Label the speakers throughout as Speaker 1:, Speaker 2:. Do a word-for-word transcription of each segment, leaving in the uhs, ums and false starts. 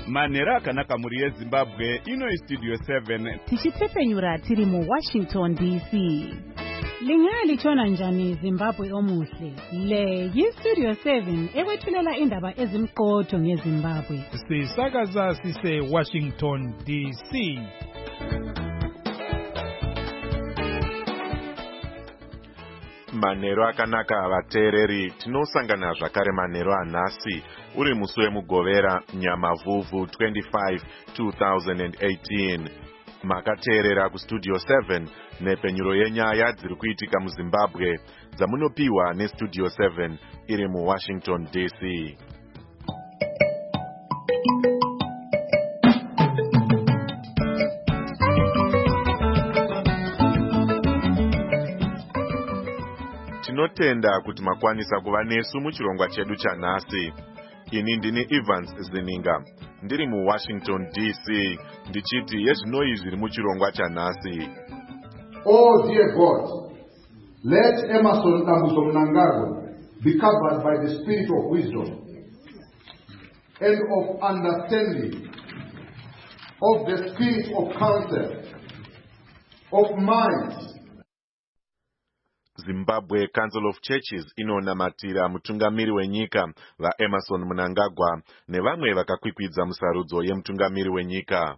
Speaker 1: Manhero akanaka muri yeZimbabwe, ino iStudio seven.
Speaker 2: Tichitefenyura tiri mu Washington D C. Lingalitshona njani Zimbabwe omuhle? Le yiStudio seven ekwethulela indaba ezimqotho ngeZimbabwe.
Speaker 3: Sisakaza sise Washington D C.
Speaker 4: Manhero akanaka vateereri, tinosangana zvakare manhero anhasi uri musi wemugovera Nyamavhuvhu twenty-five two thousand eighteen. Makateerera kuStudio seven nepenyuro yenyaya dziri kuitika muZimbabwe dzamunopiwa neStudio seven iri muWashington D C. Tinotenda kuti makwanisa kuva nesu muchirongwa chedu chanhasi. Ini ndini Evans Zininga, ndiri muWashington D C, ndichiti yezvinoi zviri muchirongwa chanhasi.
Speaker 5: Oh dear God, let Emmerson Dambudzo Mnangagwa be covered by the spirit of wisdom and of understanding, of the spirit of counsel, of might.
Speaker 4: Zimbabwe Council of Churches inonamatira mutungamiri wenyika vaEmmerson Mnangagwa nevamwe vakakwikwidza musarudzo yemutungamiri wenyika.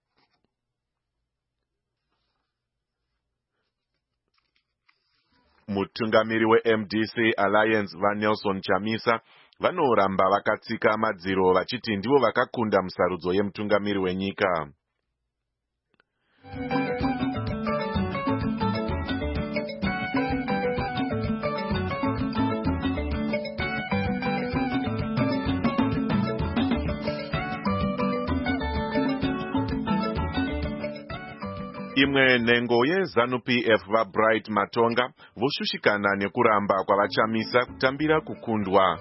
Speaker 4: Mutungamiri weM D C Alliance vaNelson Chamisa vanoramba vakatsika madziro vachiti ndivo vakakunda musarudzo yemutungamiri wenyika. Imwe nhengo yeZANU-P F vaBright Matonga voshushikana nekuramba kwavachamisa kutambira kukundwa.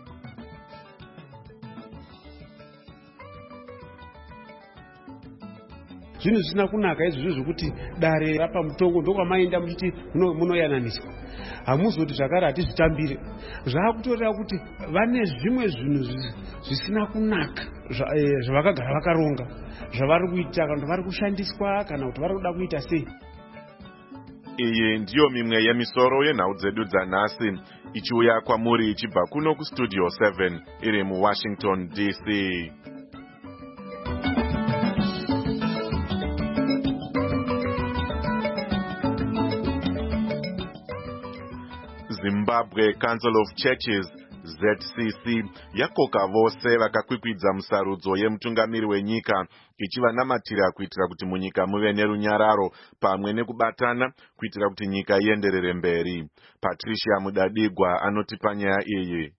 Speaker 6: Zvinhu zvisina kunaka izvozvo zvokuti dare rapa mutongo ndokwamaenda muchiti munoyananiswa. Hamuzoti zvakare hatizvitambire. Zvaakutoreva kuti vane zvimwe zvinhu zvisina kunaka zvavakagara vakaronga, zvavari kuita kana vari kushandiswa kana kuti vari kuda kuita sei.
Speaker 4: Iyi ndiyo mimwe yemisoro yenhau dzedu dzanhasi ichiuya kwamuri ichibva kuno kuStudio seven iri muWashington D C. Zimbabwe Council of Churches Z C C yakoka vose vakakwikwidza musarudzo yemutungamiri wenyika ichivanamatira kuitira kuti munyika muve nerunyararo pamwe nekubatana kuitira kuti nyika ienderere mberi. Patricia Mudadigwa anotipa nyaya iyi.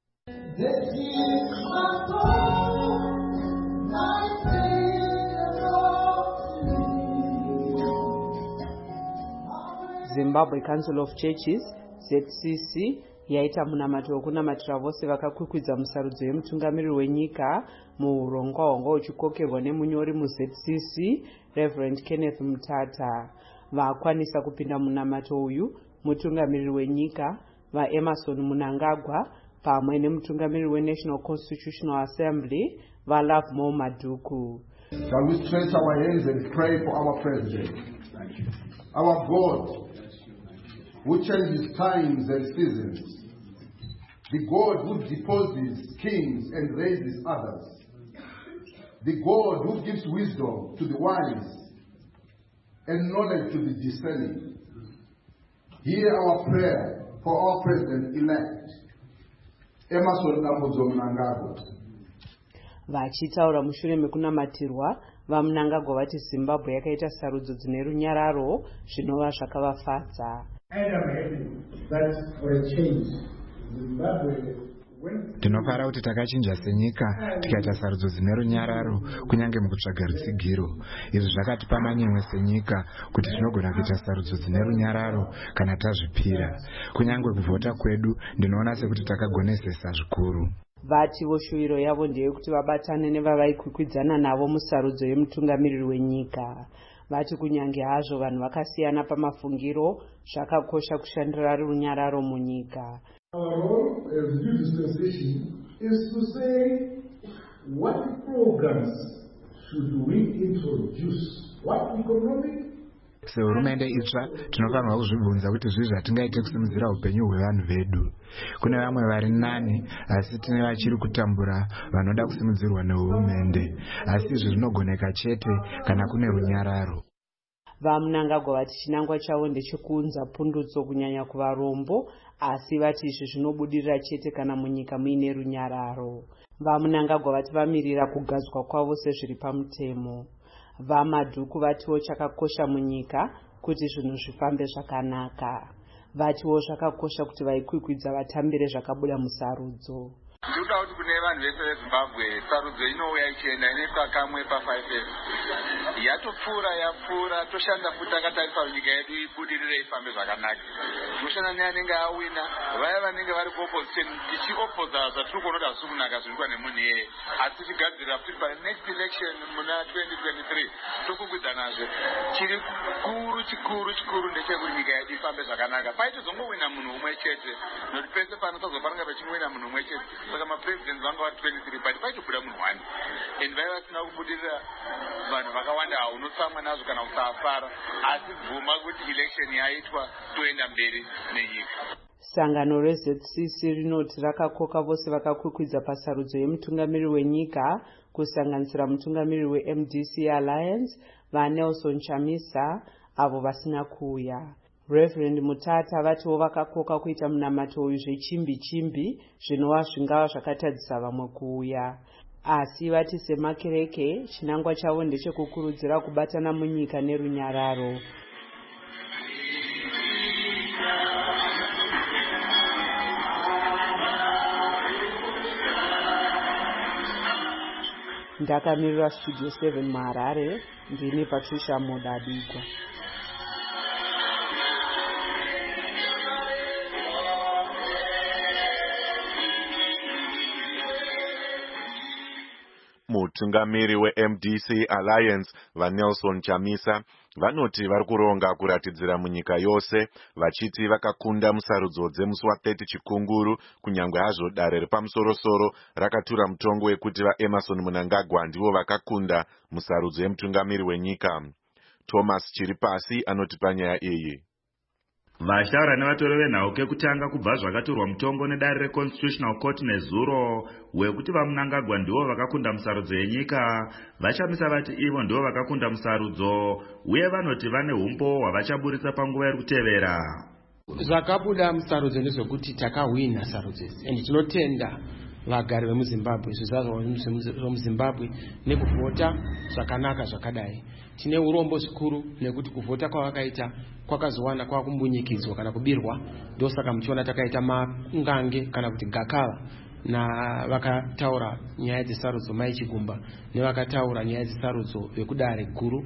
Speaker 7: Zimbabwe Council of Churches Z C C yaita munamato wekunamatira vose vakakwikwidza musarudzo yemutungamiri wenyika muurongwa hwanga uchikokerwa nemunyori muZ C C Reverend Kenneth Mutata. Vakwanisa kupinda munamato uyu mutungamiri wenyika vaEmmerson Mnangagwa pamwe nemutungamiri weNational Constitutional Assembly vaLovemore Madhuku.
Speaker 5: Shall we stretch our hands and pray for our president? Our God, who changes times and seasons, the God who deposes kings and raises others, the God who gives wisdom to the wise and knowledge to the discerning. Hear our prayer for our president-elect, Emmerson Dambudzo Mnangagwa.
Speaker 7: Vachitaura mushure mekunamatirwa vaMnangagwa vati Zimbabwe yakaita sarudzo dzine runyararo zvinova zvakavafadza.
Speaker 8: Tinofara kuti takachinja senyika tikaita sarudzo dzine runyararo kunyange mukutsvaga rutsigiro. Izvi zvakatipa manyemwe senyika kuti tinogona kuita sarudzo dzine runyararo kana tazvipira. Kunyange kuvhota kwedu ndinoona sekuti takagonesesa zvikuru.
Speaker 7: Vati voshuwiro yavo ndeyekuti vabatane nevavaikwikwidzana navo musarudzo yemutungamiriri wenyika. Vati kunyange hazvo vanhu vakasiyana pamafungiro, zvakakosha kushandira runyararo munyika.
Speaker 5: Our role as new dispensation is to say
Speaker 9: what programs should we introduce? What economic?
Speaker 8: Sehurumende itsva tinofanirwa kuzvibvunza kuti zvii zvatingaite kusimudzira upenyu hwevanhu vedu. Kune vamwe vari nani asi tine vachiri kutambura vanoda kusimudzirwa nehurumende, asi izvi zvinogoneka chete kana kune runyararo.
Speaker 7: Vamunangagwa vati chinangwa chavo ndechekuunza pundutso kunyanya kuvarombo, asi vati izvi zvinobudirira chete kana munyika muine runyararo. Vamunangagwa vati vamirira kugadzwa kwavo sezviri pamutemo. Vamadhuku vatiwo chakakosha munyika kuti zvinhu zvifambe zvakanaka. Vatiwo zvakakosha kuti vaikwikwidza vatambire zvakabuda musarudzo.
Speaker 10: Ndikuda kuti kune vanhu vese veZimbabwe sarudzo inouya ichienda inoitwa kamwe pa-five years. Yatopfuura yapfuura toshanda futi takatarisa nyika yedu ibudirire ifambe zvakanaka. Tinoshanda neanenge awina, vaya vanenge vari kuopposition tichiopposa zvatiri kuona kuti hazvisi kunaka zvinoitwa nemunhu iyeye, asi tichigadzirira futi panext election muna twenty twenty-three tokwikwidza chiri kukuru chikuru chikuru ndechekuti nyika yedu ifambe zvakanaka. Paitozongowina munhu umwe chete, nokuti pese pano tazopanga pachingowina munhu umwe chete. Saka mapresident vanga vari twenty-three but paitobuda munhu one, and vaiva vasina kubudirira vanhu vakawanda unotsamwa nazvo kana kusafara, asi bvuma kuti election yaitwa toenda mberi nenyika.
Speaker 7: Sangano reZ C C rinoti rakakoka vose vakakwikwidza pasarudzo yemutungamiri wenyika kusanganisira mutungamiri weM D C Alliance vaNelson Chamisa avo vasina kuuya. Reverend Mutata vatiwo vakakoka kuita munamato uyu zvechimbi chimbi zvinova zvingava zvakatadzisa vamwe kuuya. Asi vati semakereke chinangwa chavo ndechekukurudzira kubatana munyika nerunyararo. Ndakamirira Studio seven muHarare, ndini Patricia Modadikwa.
Speaker 4: Mutungamiri weM D C Alliance vaNelson Chamisa vanoti vari kuronga kuratidzira munyika yose vachiti vakakunda musarudzo dzemusi wathirty chikunguru, kunyangwe hazvo dare repamusorosoro rakatura mutongo wekuti vaEmmerson Mnangagwa ndivo vakakunda musarudzo yemutungamiri wenyika. Thomas Chiripasi anoti panyaya iyi.
Speaker 11: Vashaura nevatori venhau kekutanga kubva zvakatorwa mutongo nedare reConstitutional Court nezuro wekuti vaMnangagwa ndivo vakakunda musarudzo yenyika, vaChamisa vati ivo ndivo vakakunda musarudzo uye vanoti vane umbo hwavachaburitsa panguva iri kutevera.
Speaker 12: Zvakabuda musarudzo ndezvekuti takahwina sarudzo idzi ende tinotenda vagari vemuZimbabwe zvizazo zvemuZimbabwe nekuvhota zvakanaka zvakadai. Tine urombo zvikuru nekuti kuvhota kwavakaita kwakazowana kwakumbunyikidzwa kana kubirwa, ndosaka muchiona takaita mangange kana kuti gakava na vakataura nyaya dzesarudzo Mai Chigumba nevakataura nyaya dzesarudzo vekudare guru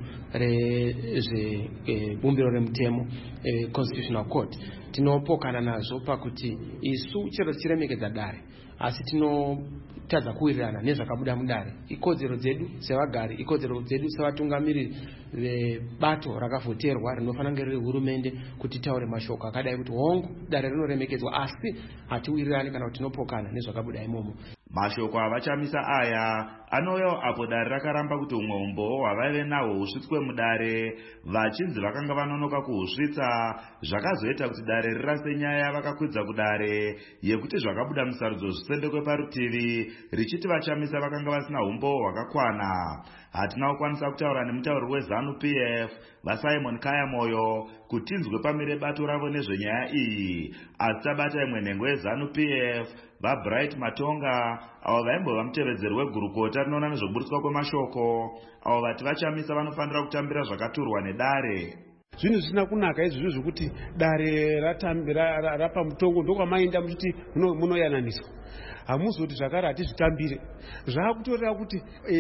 Speaker 12: rezvebumbiro e, remutemo e, Constitutional Court. Tinopokana nazvo pakuti isu chero tichiremekedza dare asi tinotadza kuwirirana nezvakabuda mudare. Ikodzero dzedu sevagari, ikodzero dzedu sevatungamiriri vebato rakavhoterwa rinofanira kunge riri hurumende kuti taure mashoko akadai kuti hongu dare rinoremekedzwa, asi hatiwirirani kana kuti tinopokana nezvakabuda imomo.
Speaker 11: Mashoko avaChamisa aya anouyawo apo dare rakaramba kuti umwe umbo hwavaive nahwo husvitswe mudare, vachinzi vakanga vanonoka kuhusvitsa, zvakazoita kuti dare rirase nyaya vakakwidza kudare yekuti zvakabuda musarudzo zvisendekwe parutivi, richiti vaChamisa vakanga vasina umbo hwakakwana. Hatina kukwanisa kutaura nemutauri weZANU P F vaSimon Kayamoyo kuti tinzwe pamire bato ravo nezvenyaya iyi, asi tabata imwe nhengo yeZANU P F vaBright Matonga avo vaimbova mutevedzeri wegurukota rinoona nezvoburitswa kwemashoko, avo vati vaChamisa vanofanira kutambira zvakaturwa nedare.
Speaker 6: Zvinhu zvisina kunaka izvi zvokuti dare rapa mutongo ndokwamaenda muchiti munoyananiswa. Hamuzoti zvakare hatizvitambire. Zvaakutorera kuti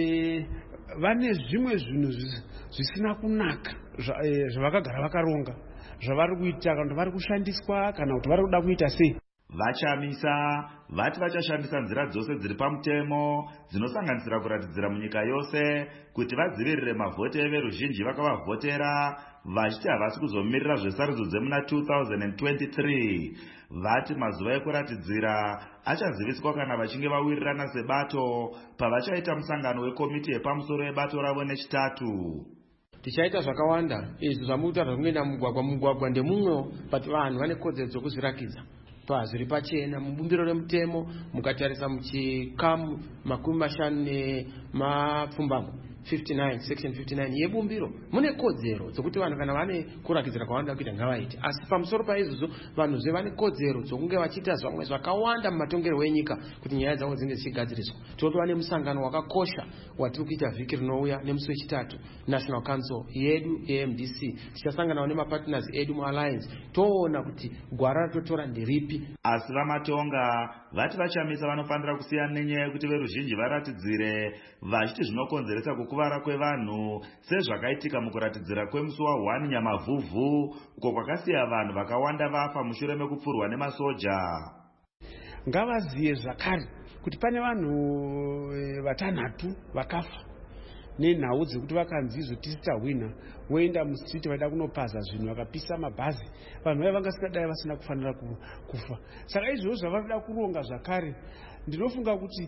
Speaker 6: vane zvimwe zvinhu zvisina kunaka zvavakagara vakaronga zvavari kuita kana kuti vari kushandiswa kana kuti vari kuda kuita sei.
Speaker 11: Vachamisa vati vachashandisa nzira dzose dziri pamutemo dzinosanganisira kuratidzira munyika yose kuti vadzivirire mavhoti everuzhinji vakavavhotera vachiti havasi kuzomirira zvesarudzo dzemuna two thousand twenty-three. Vati mazuva ekuratidzira achaziviswa kana vachinge vawirirana sebato pavachaita musangano wekomiti yepamusoro yebato ravo nechitatu.
Speaker 12: Tichaita zvakawanda izvi zvamutaura kungoenda mugwagwa mugwagwa ndemumwewo but vanhu vane kodzero dzokuzvirakidza pazviri pachena mubumbiro remutemo mukatarisa muchikamu makumi mashanu nemapfumbamwe fifty-nine section fifty-nine yebumbiro mune kodzero dzokuti vanhu kana vane kurakidzira kwavanoda kuita ngavaite, asi pamusoro paizvozvo vanhu zve vane kodzero dzokunge vachiita zvamwe zvakawanda mumatongerwo enyika kuti nyaya dzavo dzinge dzichigadziriswa. Tinotova nemusangano wakakosha watiri kuita vhiki rinouya nemusi wechitatu National Council yedu A M D C. Tichasanganawo nemapartners edu mualliance toona kuti gwara ratotora nderipi.
Speaker 11: Asi vamatonga vati vachamisa vanofanira kusiyana nenyaya yekuti veruzhinji varatidzire vachiti zvinokonzeresa kukuvara kwevanhu sezvakaitika mukuratidzira kwemusi wa one Nyamavhuvhu uko kwakasiya vanhu vakawanda vafa mushure mekupfurwa nemasoja.
Speaker 6: Ngavaziye zvakare kuti pane vanhu vatanhatu vakafa nenhau dzekuti vakanzi izvo tisita hwina woenda mustriti vaida kunopaza zvinhu vakapisa mabhazi, vanhu vaya vangasikadai vasina kufanira kufa. Saka izvozvo zvavanoda kuronga zvakare ndinofunga kuti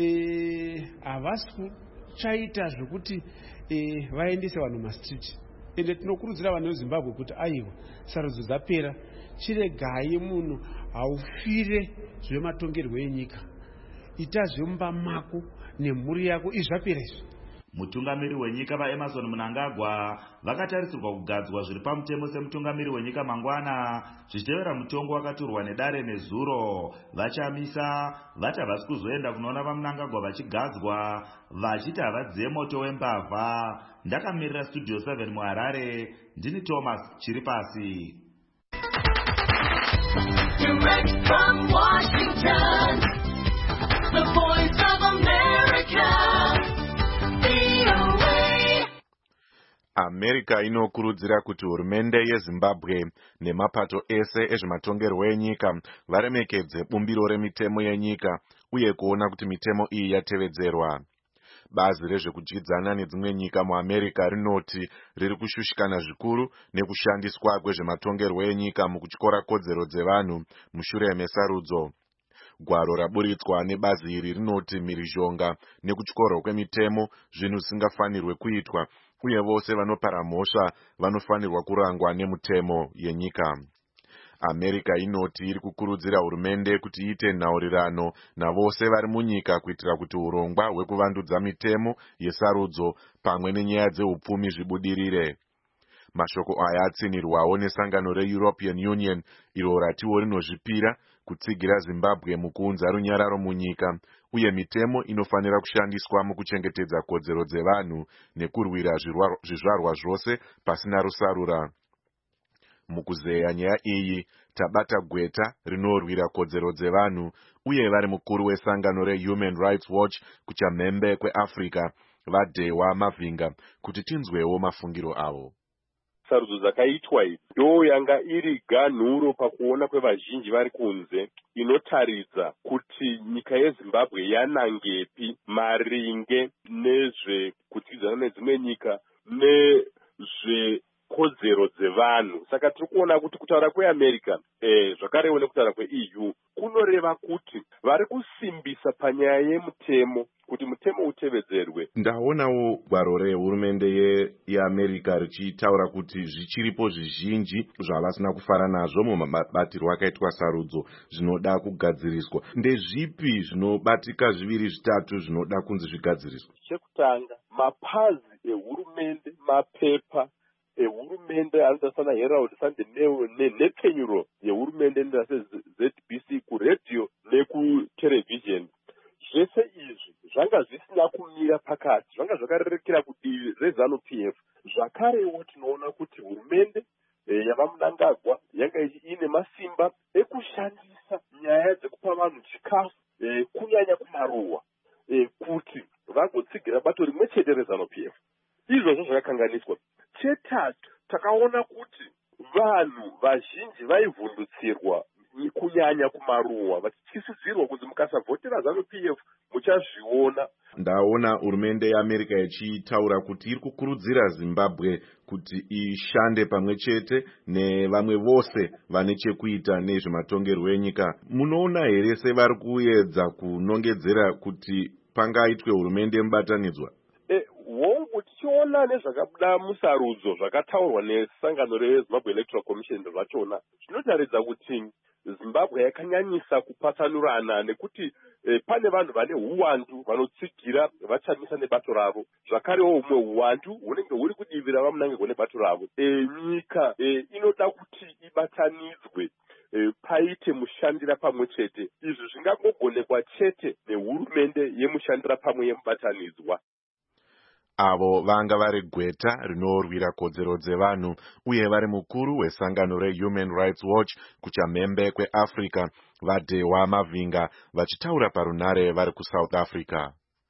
Speaker 6: havasi kuchaita zvokuti vaendese vanhu mastriti. Ende tinokurudzira vanhu veZimbabwe kuti aiwa sarudzo dzapera, chiregai munhu haufire zvematongerwo enyika, ita zvemumba mako nemhuri yako, izvi zvapera izvi.
Speaker 11: Mutungamiri wenyika vaEmerson Mnangagwa vakatarisirwa kugadzwa zviri pamutemo semutungamiri wenyika mangwana zvichitevera mutongo wakaturwa nedare nezuro. Vachamisa vati havasi kuzoenda kunoona vaMnangagwa vachigadzwa vachiti havadziye moto wembavha. Ndakamirira Studio seven muHarare, ndini Thomas Chiripasi.
Speaker 13: Direct from Washington, the voice of America.
Speaker 4: America inokurudzira kuti hurumende yeZimbabwe nemapato ese ezvematongerwo enyika varemekedze bumbiro remitemo yenyika uye kuona kuti mitemo iyi yatevedzerwa. Bazi rezvekudyidzana nedzimwe nyika muAmerica rinoti riri kushushikana zvikuru nekushandiswa kwezvematongerwo enyika mukutyora kodzero dzevanhu mushure mesarudzo. Gwaro raburitswa nebazi iri rinoti mhirizhonga nekutyorwa kwemitemo zvinhu zvisingafanirwe kuitwa uye vose vanopara mhosva vanofanirwa kurangwa nemutemo yenyika. America inoti iri kukurudzira hurumende kuti iite nhaurirano navose vari munyika kuitira kuti urongwa hwekuvandudza mitemo yesarudzo pamwe nenyaya dzeupfumi zvibudirire. Mashoko aya atsinirwawo nesangano reEuropean Union iro ratiwo rinozvipira kutsigira Zimbabwe mukuunza runyararo munyika uye mitemo inofanira kushandiswa mukuchengetedza kodzero dzevanhu nekurwira zvizvarwa zvose pasina rusarura. Mukuzeya nyaya iyi tabata gweta rinorwira kodzero dzevanhu uye vari mukuru wesangano reHuman Rights Watch kuchamhembe kweAfrica vaDhewa Mavhinga kuti tinzwewo mafungiro avo.
Speaker 14: Sarudzo dzakaitwa idzi ndo yanga iri ganhuro pakuona kwevazhinji vari kunze inotaridza kuti nyika yeZimbabwe yanangepi maringe nezvekudyidzana nedzimwe nyika nezvekodzero dzevanhu. Saka tiri kuona kuti kutaura kweAmerica eh, zvakarewo nekutaura kweE U kunoreva kuti vari kusimbisa panyaya yemutemo kuti mutemo utevedzerwe.
Speaker 4: Ndaonawo gwaro rehurumende yeAmerica richitaura kuti zvichiripo zvizhinji zvavasina kufara nazvo mumabatirwo akaitwa sarudzo zvinoda kugadziriswa. Ndezvipi zvinobatika zviviri zvitatu zvinoda kunzi zvigadziriswa?
Speaker 14: Chekutanga, mapazi ehurumende, mapepa ehurumende anoita sana Herald Sunday nepfenyuro yehurumende inoita seZ B C kuredhiyo nekuterevhizheni. Zvese izvi zvanga zvisina kumira pakati, zvanga zvakarerekera kudivi reZanu P F. Zvakarewo tinoona kuti hurumende e, yavaMnangagwa yanga ine masimba ekushandisa nyaya dzekupa vanhu chikafu e, kunyanya kumaruwa e, kuti vagotsigira bato rimwe chete reZanu P F. Izvozvo zvakakanganiswa. Chetatu, takaona kuti vanhu vazhinji vaivhundutsirwa kunyanya kumaruwa vachityisidzirwa kunzi mukasavhotera zanu P F muchazviona.
Speaker 4: Ndaona hurumende yeAmerica ichitaura kuti iri kukurudzira Zimbabwe kuti ishande pamwe chete nevamwe vose vane chekuita nezvematongerwo enyika. Munoona here sevari kuedza kunongedzera kuti pangaitwe hurumende mubatanidzwa?
Speaker 14: Hongu tichiona nezvakabuda musarudzo zvakataurwa nesangano reZimbabwe Electoral Commission zvachona zvinotaridza kuti Zimbabwe yakanyanyisa kupatsanurana nekuti eh, pane vanhu vane uwandu vanotsigira vachamisa nebato ravo, zvakarewo humwe uwandu hunenge huri kudivira vamunangirwa nebato ravo. E, nyika e, inoda kuti ibatanidzwe e, paite mushandira pamwe chete. Izvi zvingangogonekwa chete nehurumende yemushandira pamwe yemubatanidzwa.
Speaker 4: Avo vanga vari gweta rinorwira kodzero dzevanhu uye vari mukuru wesangano reHuman Rights Watch kuchamhembe kweAfrica vaDehwa Mavinga vachitaura parunare vari kuSouth Africa.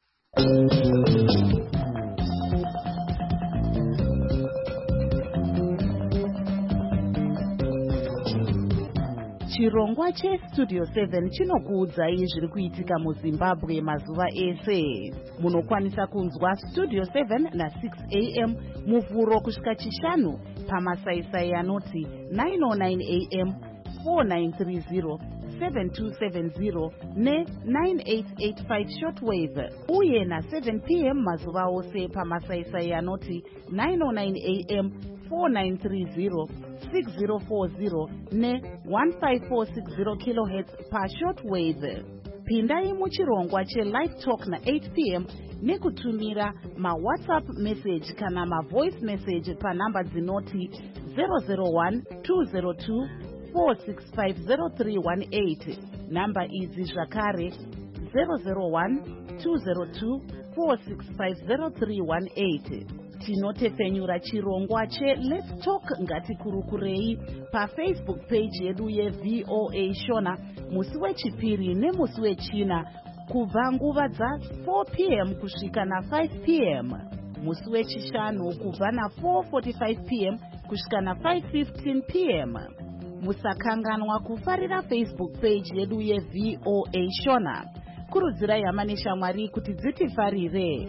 Speaker 15: Chirongwa cheStudio seven chinokuudzai zviri kuitika muZimbabwe mazuva ese. Munokwanisa kunzwa Studio seven na six a m muvhuro kusvika chishanu pamasaisai anoti nine oh nine a m, four nine three zero, seven two seven zero ne nine eight eight five shortwave uye na seven p m mazuva ose pamasaisai anoti nine oh nine a m, four nine three zero, six zero four zero ne one five four six zero kilohertz pa shortwave. Pindai muchirongwa cheLive Talk na eight p m nekutumira maWhatsApp message kana mavoice message pa namba dzinoti zero zero one two zero two four six five zero three one eight. Namba idzi zvakare zero zero one two zero two four six five zero three one eight. Tinotefenyura chirongwa che Let's Talk ngatikurukurei pa Facebook page yedu ye V O A Shona musi wechipiri nemusi wechina kubva nguva dza four p m kusvika na five p m, musi wechishanu kubva na four forty-five p m kusvika na five fifteen p m. Musakanganwa kufarira Facebook page yedu ye V O A Shona. Kurudzirai hama neshamwari kuti dzitifarire.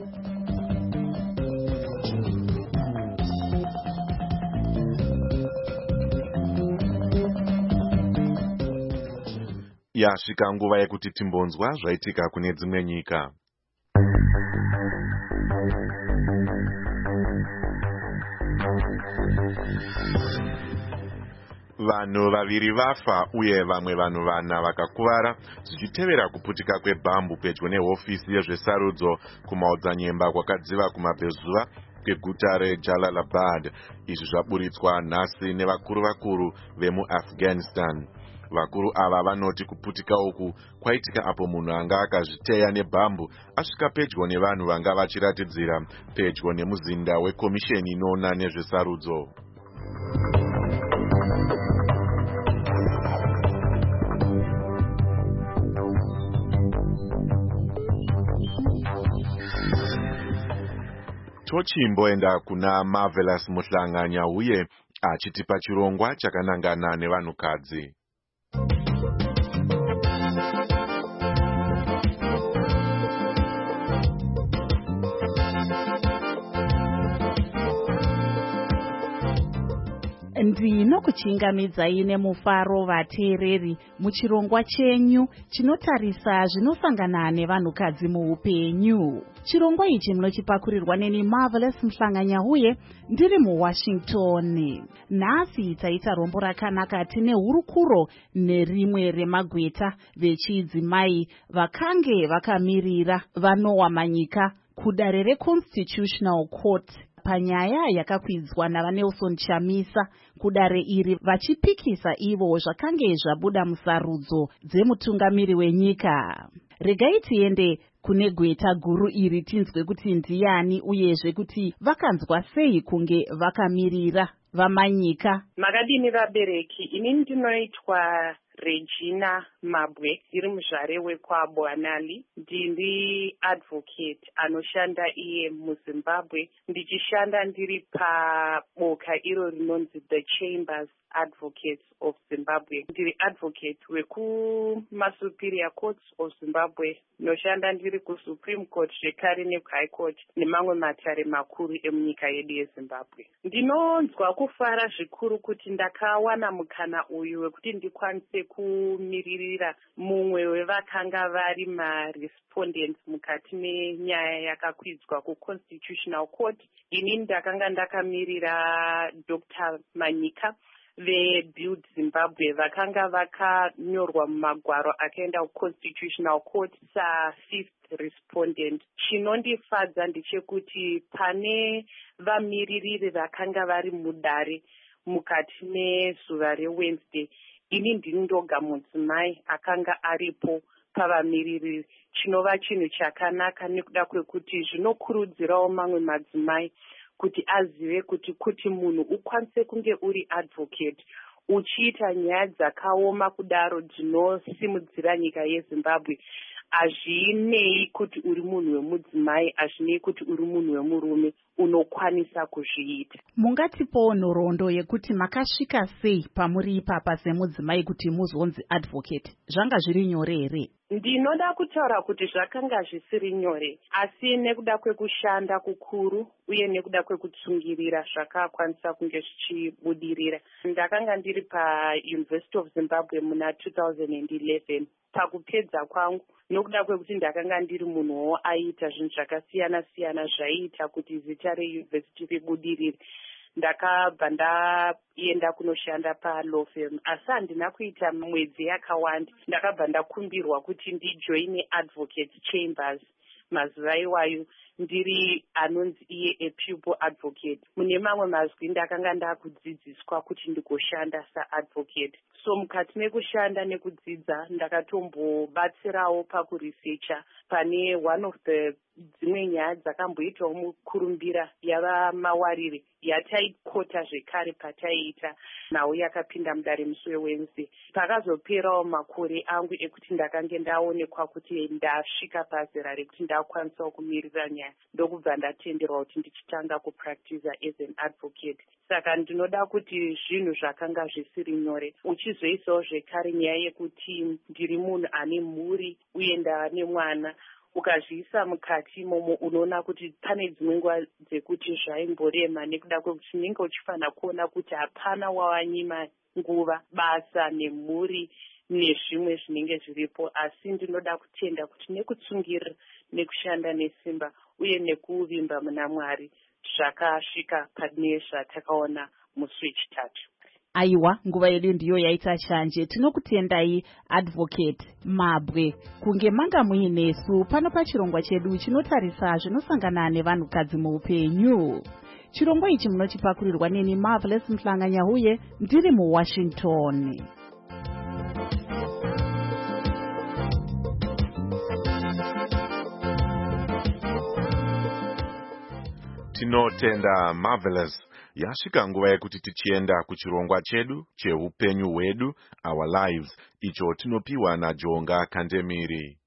Speaker 4: Yasvika nguva yekuti timbonzwa zvaitika kune dzimwe nyika. Vanhu vaviri vafa uye vamwe vanhu vana vakakuvara zvichitevera kuputika kwebhambu pedyo nehofisi yezvesarudzo kumaodzanyemba kwakadziva kumabvezuva kweguta reJalalabad. Izvi zvaburitswa nhasi nevakuru vakuru vemuAfghanistan. Vakuru ava vanoti kuputika uku kwaitika apo munhu anga akazviteya nebhambu asvika pedyo nevanhu vanga vachiratidzira pedyo nemuzinda wekomisheni inoona nezvesarudzo. Tochimboenda kuna Marvelous Muhlanganya uye achitipa chirongwa chakanangana nevanhukadzi.
Speaker 15: Ndinokuchingamidzai nemufaro vateereri muchirongwa chenyu chinotarisa zvinosangana nevanhukadzi muupenyu. Chirongwa ichi munochipakurirwa neni Marvelous Muhlanganya uye ndiri muWashington. Nhasi taita rombo rakanaka tine hurukuro nerimwe remagweta vechidzimai vakange vakamirira vanowa manyika kudare reConstitutional Court panyaya yakakwidzwa navaNelson Chamisa kudare iri vachipikisa ivo zvakange zvabuda musarudzo dzemutungamiri wenyika. Regai tiende kune gweta guru iri tinzwe kuti ndiani uyezve kuti vakanzwa sei kunge vakamirira vamanyika.
Speaker 16: Makadini vabereki, inini ndinoitwa Regina Mabwe, ndiri muzvare wekwabo Anali. Ndiri advocate anoshanda iye muZimbabwe, ndichishanda ndiri paboka iro rinonzi the Chambers Advocates of Zimbabwe. Ndiri advocate wekumaSuperior Courts of Zimbabwe, noshanda ndiri kuSupreme Court zvekare nekuHigh Court nemamwe matare makuru emunyika yedu yeZimbabwe. Ndinonzwa kufara zvikuru kuti ndakawana mukana uyu wekuti ndikwanise kumiririra mumwe wevakanga vari marespondents mukati menyaya yakakwidzwa kuConstitutional Court. Ini ndakanga ndakamirira Doctor Manyika veBuild Zimbabwe vakanga vakanyorwa mumagwaro akaenda kuConstitutional Court safifth respondent. Chinondifadza ndechekuti pane vamiririri vakanga vari mudare mukati mezuva reWednesday, ini ndini ndoga mudzimai akanga aripo pavamiririri, chinova chinhu chakanaka nekuda kwekuti zvinokurudzirawo mamwe madzimai kuti azive kuti kuti munhu ukwanise kunge uri advocate uchiita nyaya dzakaoma kudaro dzinosimudzira nyika yeZimbabwe. Hazvinei kuti uri munhu wemudzimai, hazvinei kuti uri munhu wemurume, unokwanisa kuzviita.
Speaker 15: Mungatipowo nhoroondo yekuti makasvika sei pamuri ipapa semudzimai kuti muzonzi advocate? Zvanga zviri nyore here?
Speaker 16: Ndinoda kutaura kuti zvakanga zvisiri nyore, asi nekuda kwekushanda kukuru uye nekuda kwekutsungirira zvakakwanisa kunge zvichibudirira. Ndakanga ndiri paUniversity of Zimbabwe muna two thousand eleven. Pakupedza kwangu, nokuda kwekuti ndakanga ndiri munhuwo aiita zvinhu zvakasiyana siyana zvaiita kuti zita reuniversity ribudirire, ndakabva ndaenda kunoshanda palaw firm, asi handina kuita mwedzi yakawanda ndakabva ndakumbirwa kuti ndijoine Advocate Chambers. Mazuva iwayo ndiri anonzi iye epupil advocate. Mune mamwe mazwi ndakanga ndakudzidziswa kuti ndigoshanda saadvocate. So mukati mekushanda nekudzidza ndakatombobatsirawo pakurisecha pane one of the dzimwe nyaya dzakamboitawo mukurumbira yava mawarire yataikota zvekare pataiita nawo yakapinda mudare musi weWednesday. Pakazoperawo makore angu ekuti ndakange ndaonekwa kuti ndasvika pazera rekuti ndakwanisawo kumirira nyaya, ndokubva ndatenderwa kuti ndichitanga kupractice as an advocate. Saka ndinoda kuti zvinhu zvakanga zvisiri nyore, uchizoisawo zvekare nyaya yekuti ndiri munhu ane mhuri uye ndane mwana, ukazviisa mukati imomo unoona kuti pane dzimwe nguva dzekuti zvaimborema nekuda kwekuti unenge uchifanira kuona kuti hapana wawanyima nguva basa nemhuri nezvimwe zvinenge zviripo. Asi ndinoda kutenda kuti nekutsungirira nekushanda nesimba uye nekuvimba muna Mwari zvakasvika pane zvatakaona musi wechitatu.
Speaker 15: Aiwa, nguva yedu ndiyo yaita shanje. Tinokutendai Advocate Mabwe kunge manga muinesu pano pachirongwa chedu chinotarisa zvinosangana nevanhukadzi muupenyu. Chirongwa ichi munochipakurirwa neni Marvelous Mhlanga-Nyahuye, ndiri muWashington.
Speaker 4: Tinotenda Marvelous. Yasvika nguva yekuti tichienda kuchirongwa chedu cheupenyu hwedu, our lives, icho tinopiwa naJonga Kandemiri.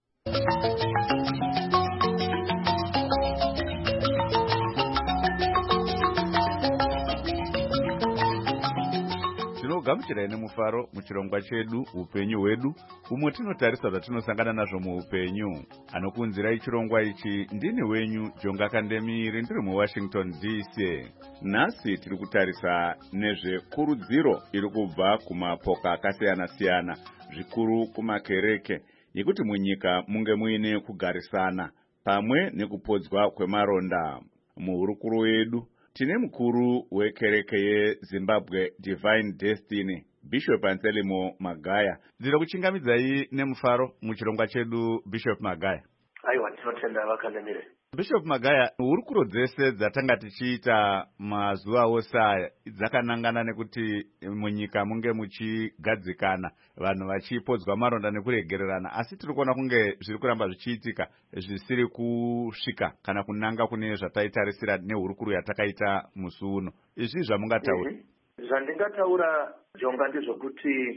Speaker 1: Tinogamuchirai nemufaro muchirongwa chedu upenyu hwedu, umwe tinotarisa zvatinosangana nazvo muupenyu. Anokunzirai chirongwa ichi ndini wenyu Jonga Kandemiri, ndiri muWashington D C. Nhasi tiri kutarisa nezvekurudziro iri kubva kumapoka akasiyana siyana, zvikuru kumakereke, yekuti munyika munge muine kugarisana pamwe nekupodzwa kwemaronda. Muhurukuro wedu tine mukuru wekereke yeZimbabwe Divine Destiny, Bishop Anselmo Magaya. Ndiri kuchingamidzai nemufaro muchirongwa chedu, Bishop Magaya.
Speaker 17: Aiwa, tinotenda Vakandemire.
Speaker 1: Bishop Magaya, hurukuro dzese dzatanga tichiita mazuva ose aya dzakanangana nekuti munyika munge muchigadzikana, vanhu vachipodzwa maronda nekuregererana, asi tiri kuona kunge zviri kuramba zvichiitika zvisiri kusvika kana kunanga kune zvataitarisira nehurukuro yatakaita musi uno. Izvi zvamungataura?
Speaker 17: Zvandingataura Jonga ndezvokuti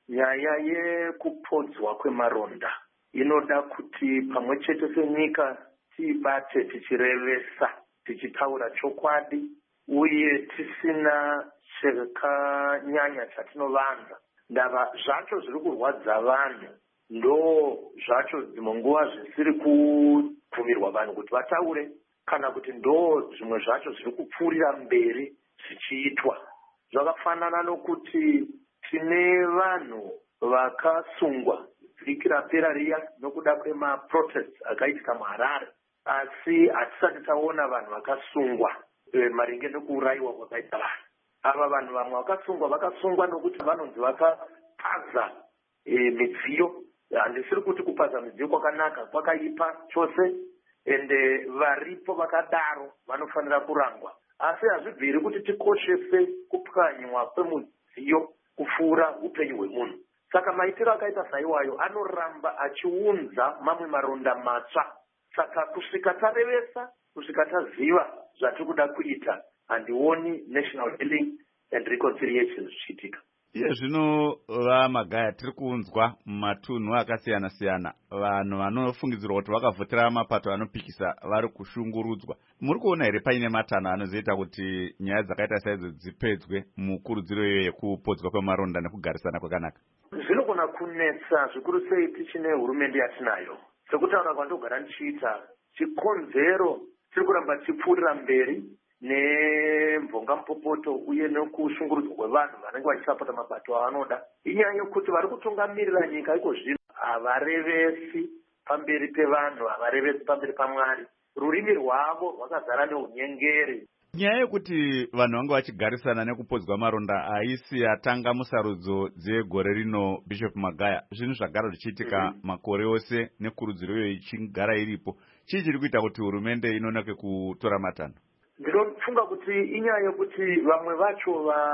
Speaker 17: nyaya yekupodzwa kwemaronda inoda kuti pamwe chete senyika tiibate tichirevesa, tichitaura chokwadi, uye tisina chakanyanya chatinovanza. Ndava zvacho zviri kurwadza vanhu ndo zvacho dzimwe nguva zvisiri kubvumirwa vanhu kuti vataure, kana kuti ndo zvimwe zvacho zviri kupfuurira mberi zvichiitwa. Zvakafanana nokuti tine vanhu vakasungwa vhiki rapera riya nokuda kwemaprotests akaitika muHarare, asi hatisati taona vanhu vakasungwa e, maringe nokuurayiwa kwakaita vanhu ava. Vanhu vamwe vakasungwa vakasungwa nokuti vanonzi vakapadza e, midziyo. Handisiri kuti kupadza midziyo kwakanaka, kwakaipa chose, ende varipo vakadaro vanofanira kurangwa. Asi hazvibviri kuti tikoshese kupwanywa kwemudziyo kupfuura upenyu hwemunhu. Saka maitiro akaita saiwayo anoramba achiunza mamwe maronda matsva. Saka kusvika tarevesa, kusvika taziva zvatiri kuda kuita, handioni national healing and reconciliation zvichiitika.
Speaker 1: Iye zvino vaMagaya tiri kuunzwa mumatunhu akasiyana-siyana vanhu vanofungidzirwa kuti vakavhotera mapato anopikisa vari kushungurudzwa. Muri kuona here paine matanho anozoita kuti nyaya dzakaita saidzo dzipedzwe mukurudziro iyo yekupodzwa kwemaronda nekugarisana kwakanaka?
Speaker 17: Zvinogona kunetsa zvikuru sei tichine hurumende yatinayo. Sekutaura kwandogara ndichiita, chikonzero tiri kuramba tichipfuurira mberi nemvonga mupopoto uye nekushungurudzwa kwevanhu vanenge vachisapota mabato avanoda. Inyaya yekuti vari kutungamirira nyika iko zvino havarevesi pamberi pevanhu, havarevesi pamberi paMwari. Rurimi rwavo rwakazara neunyengeri.
Speaker 1: Nyaya yekuti vanhu vanga vachigarisana nekupodzwa maronda haisi yatanga musarudzo dzegore rino, Bishop Magaya, zvinhu zvagara zvichiitika mm -hmm. makore ose nekurudziro iyo ichigara iripo. Chii chiri kuita kuti hurumende inonoke kutora matanho?
Speaker 17: Ndinofunga kuti inyaya yekuti vamwe vacho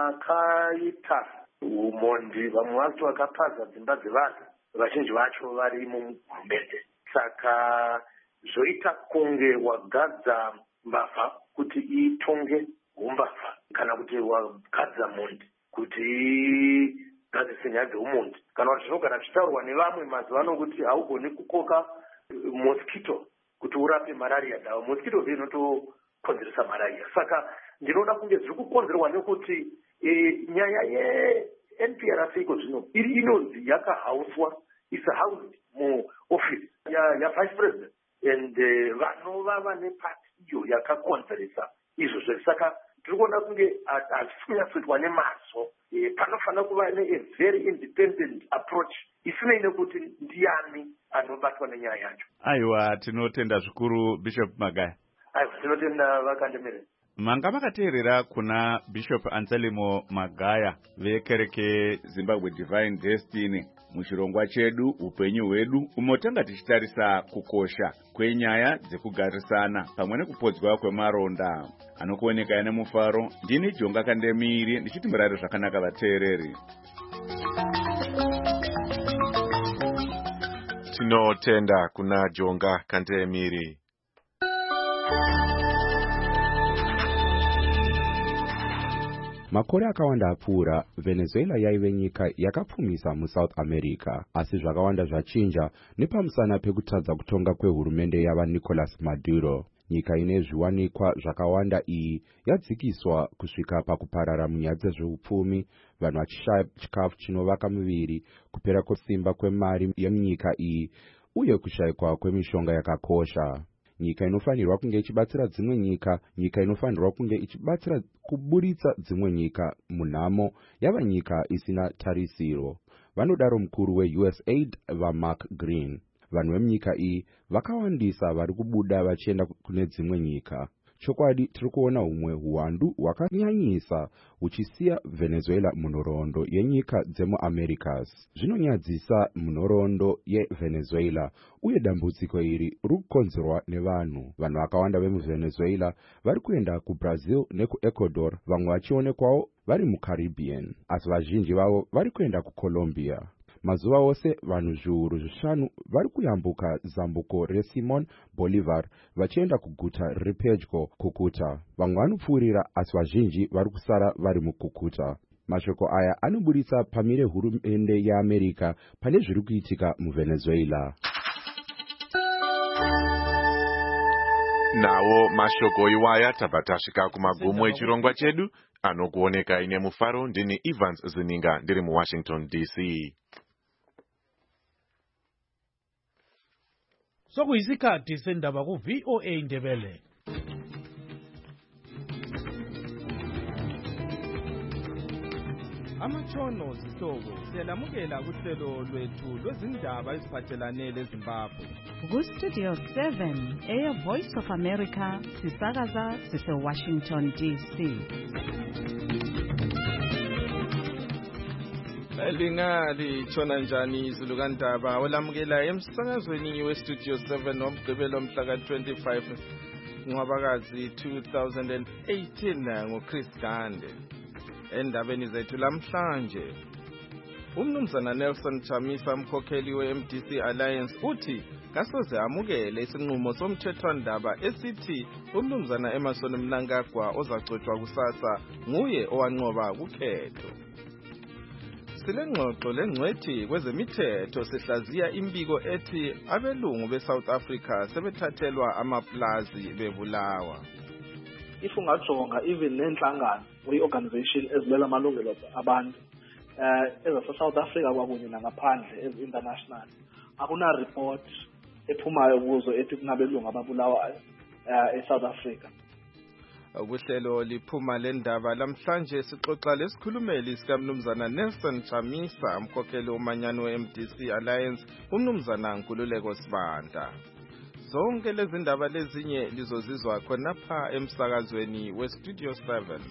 Speaker 17: vakaita umhondi, vamwe vacho vakapadza dzimba dzevanhu, vazhinji vacho vari muhurumende. Saka zvoita kunge wagadza mbavha kuti itonge umbavha, kana kuti wagadza mhondi kuti igadzise nyaya dzeumhondi. Kana kuti zvinogara zvichitaurwa nevamwe mazuva ano kuti haugoni kukoka mosquito kuti urape malaria, ndawo mosquito inoto konzeresa malaria. Saka ndinoda kunge zviri kukonzerwa nekuti e, nyaya ye-N P R C iko zvino iri inonzi yakahauswa, isa housed muoffice ya, ya vice president, and uh, vanova vane pati iyo yakakonzeresa izvo. Saka tiri kuona kunge hazvisinyatsitwa nemazvo. E, panofanira kuva ne a very independent approach isinei nekuti ndiani anobatwa nenyaya yacho.
Speaker 1: Aiwa, tinotenda zvikuru Bishop Magaya.
Speaker 17: Aiwa, tinotenda vakandemere.
Speaker 1: Manga makateerera kuna Bishop Anselmo Magaya vekereke Zimbabwe Divine Destiny muchirongwa chedu upenyu hwedu, umotanga tichitarisa kukosha kwenyaya dzekugarisana pamwe nekupodzwa kwemaronda. Anokuoneka ine mufaro, ndini Jonga Kandemiri ndichiti murare zvakanaka vateereri.
Speaker 4: Tinotenda kuna Jonga Kandemiri.
Speaker 18: Makore akawanda apfuura, Venezuela yaive nyika yakapfumisa muSouth America, asi zvakawanda zvachinja nepamusana pekutadza kutonga kwehurumende yava Nicolas Maduro. Nyika ine zviwanikwa zvakawanda iyi yadzikiswa kusvika pakuparara munyaya dzezveupfumi, vanhu vachishaya chikafu chinovaka muviri, kupera kwesimba kwemari yemunyika iyi, uye kushayikwa kwemishonga yakakosha. Nyika inofanirwa kunge ichibatsira dzimwe nyika, nyika inofanirwa kunge ichibatsira kuburitsa dzimwe nyika munhamo yava nyika isina tarisiro. Vanodaro mukuru we-U S A I D vaMark Green. Vanhu vemunyika iyi vakawandisa vari kubuda vachienda kune dzimwe nyika. Chokwadi tiri kuona umwe huwandu hwakanyanyisa huchisiya Venezuela munhoroondo yenyika dzemuAmericas. Zvinonyadzisa munhoroondo yeVenezuela, uye dambudziko iri riri kukonzerwa nevanhu. Vanhu vakawanda vemuVenezuela vari kuenda kuBrazil nekuEcuador, vamwe vachionekwawo vari muCaribbean, asi vazhinji vavo vari kuenda kuColombia. Mazuva ose vanhu zviuru zvishanu vari kuyambuka zambuko reSimon Bolivar vachienda kuguta riri pedyo Cucuta. Vamwe vanopfuurira, asi vazhinji vari kusara vari muCucuta. mashoko aya anobudisa pamire hurumende yeAmerica pane zviri kuitika muVenezuela.
Speaker 4: Nawo mashoko iwaya tabva tasvika kumagumo echirongwa chedu anokuoneka ine mufaro. Ndini Evans Zininga ndiri muWashington D C.
Speaker 3: Sokuyisikhathi sendaba ku V O A Ndebele.
Speaker 19: Amatshono zihlobo siyalamukela kuhlelo lwethu lwezindaba eziphathelane leZimbabwe.
Speaker 15: Ku Studio seven, Air Voice of America, sisakaza sise Washington D C.
Speaker 19: Lingali tshona njani izulu kandaba olamukela emsakazweni we Studio seven omgqibelo mhla ka twenty-five Ncwabakazi two thousand eighteen ngoChris Gande. Endabeni zethu lamhlanje umnumzana Nelson Chamisa umkhokheli we-M D C Alliance uthi kasoze amukele isinqumo somthethwandaba esithi umnumzana Emmerson Mnangagwa ozacotshwa kusasa nguye owanqoba kukhetho. Silengxoxo lengcwethi kwezemithetho sihlaziya imbiko ethi abelungu beSouth Africa sebethathelwa amaplazi bebulawa.
Speaker 20: If ungajonga even nenhlangano we-organization ezilwela amalungelo abantu eh ezase South Africa kwakunye nangaphandle ezi-international akuna report ephumayo kuzo ethi kunabelungu ababulawayo eh eSouth Africa.
Speaker 19: Ukuhlelo liphuma lendaba lamhlanje sixoxa lesikhulumeli sikamnumzana Nelson Chamisa umkhokheli omanyano we-M D C Alliance umnumzana Nkululeko Sibanda. Zonke lezi ndaba lezinye lizozizwa khonapha emsakazweni we Studio seven.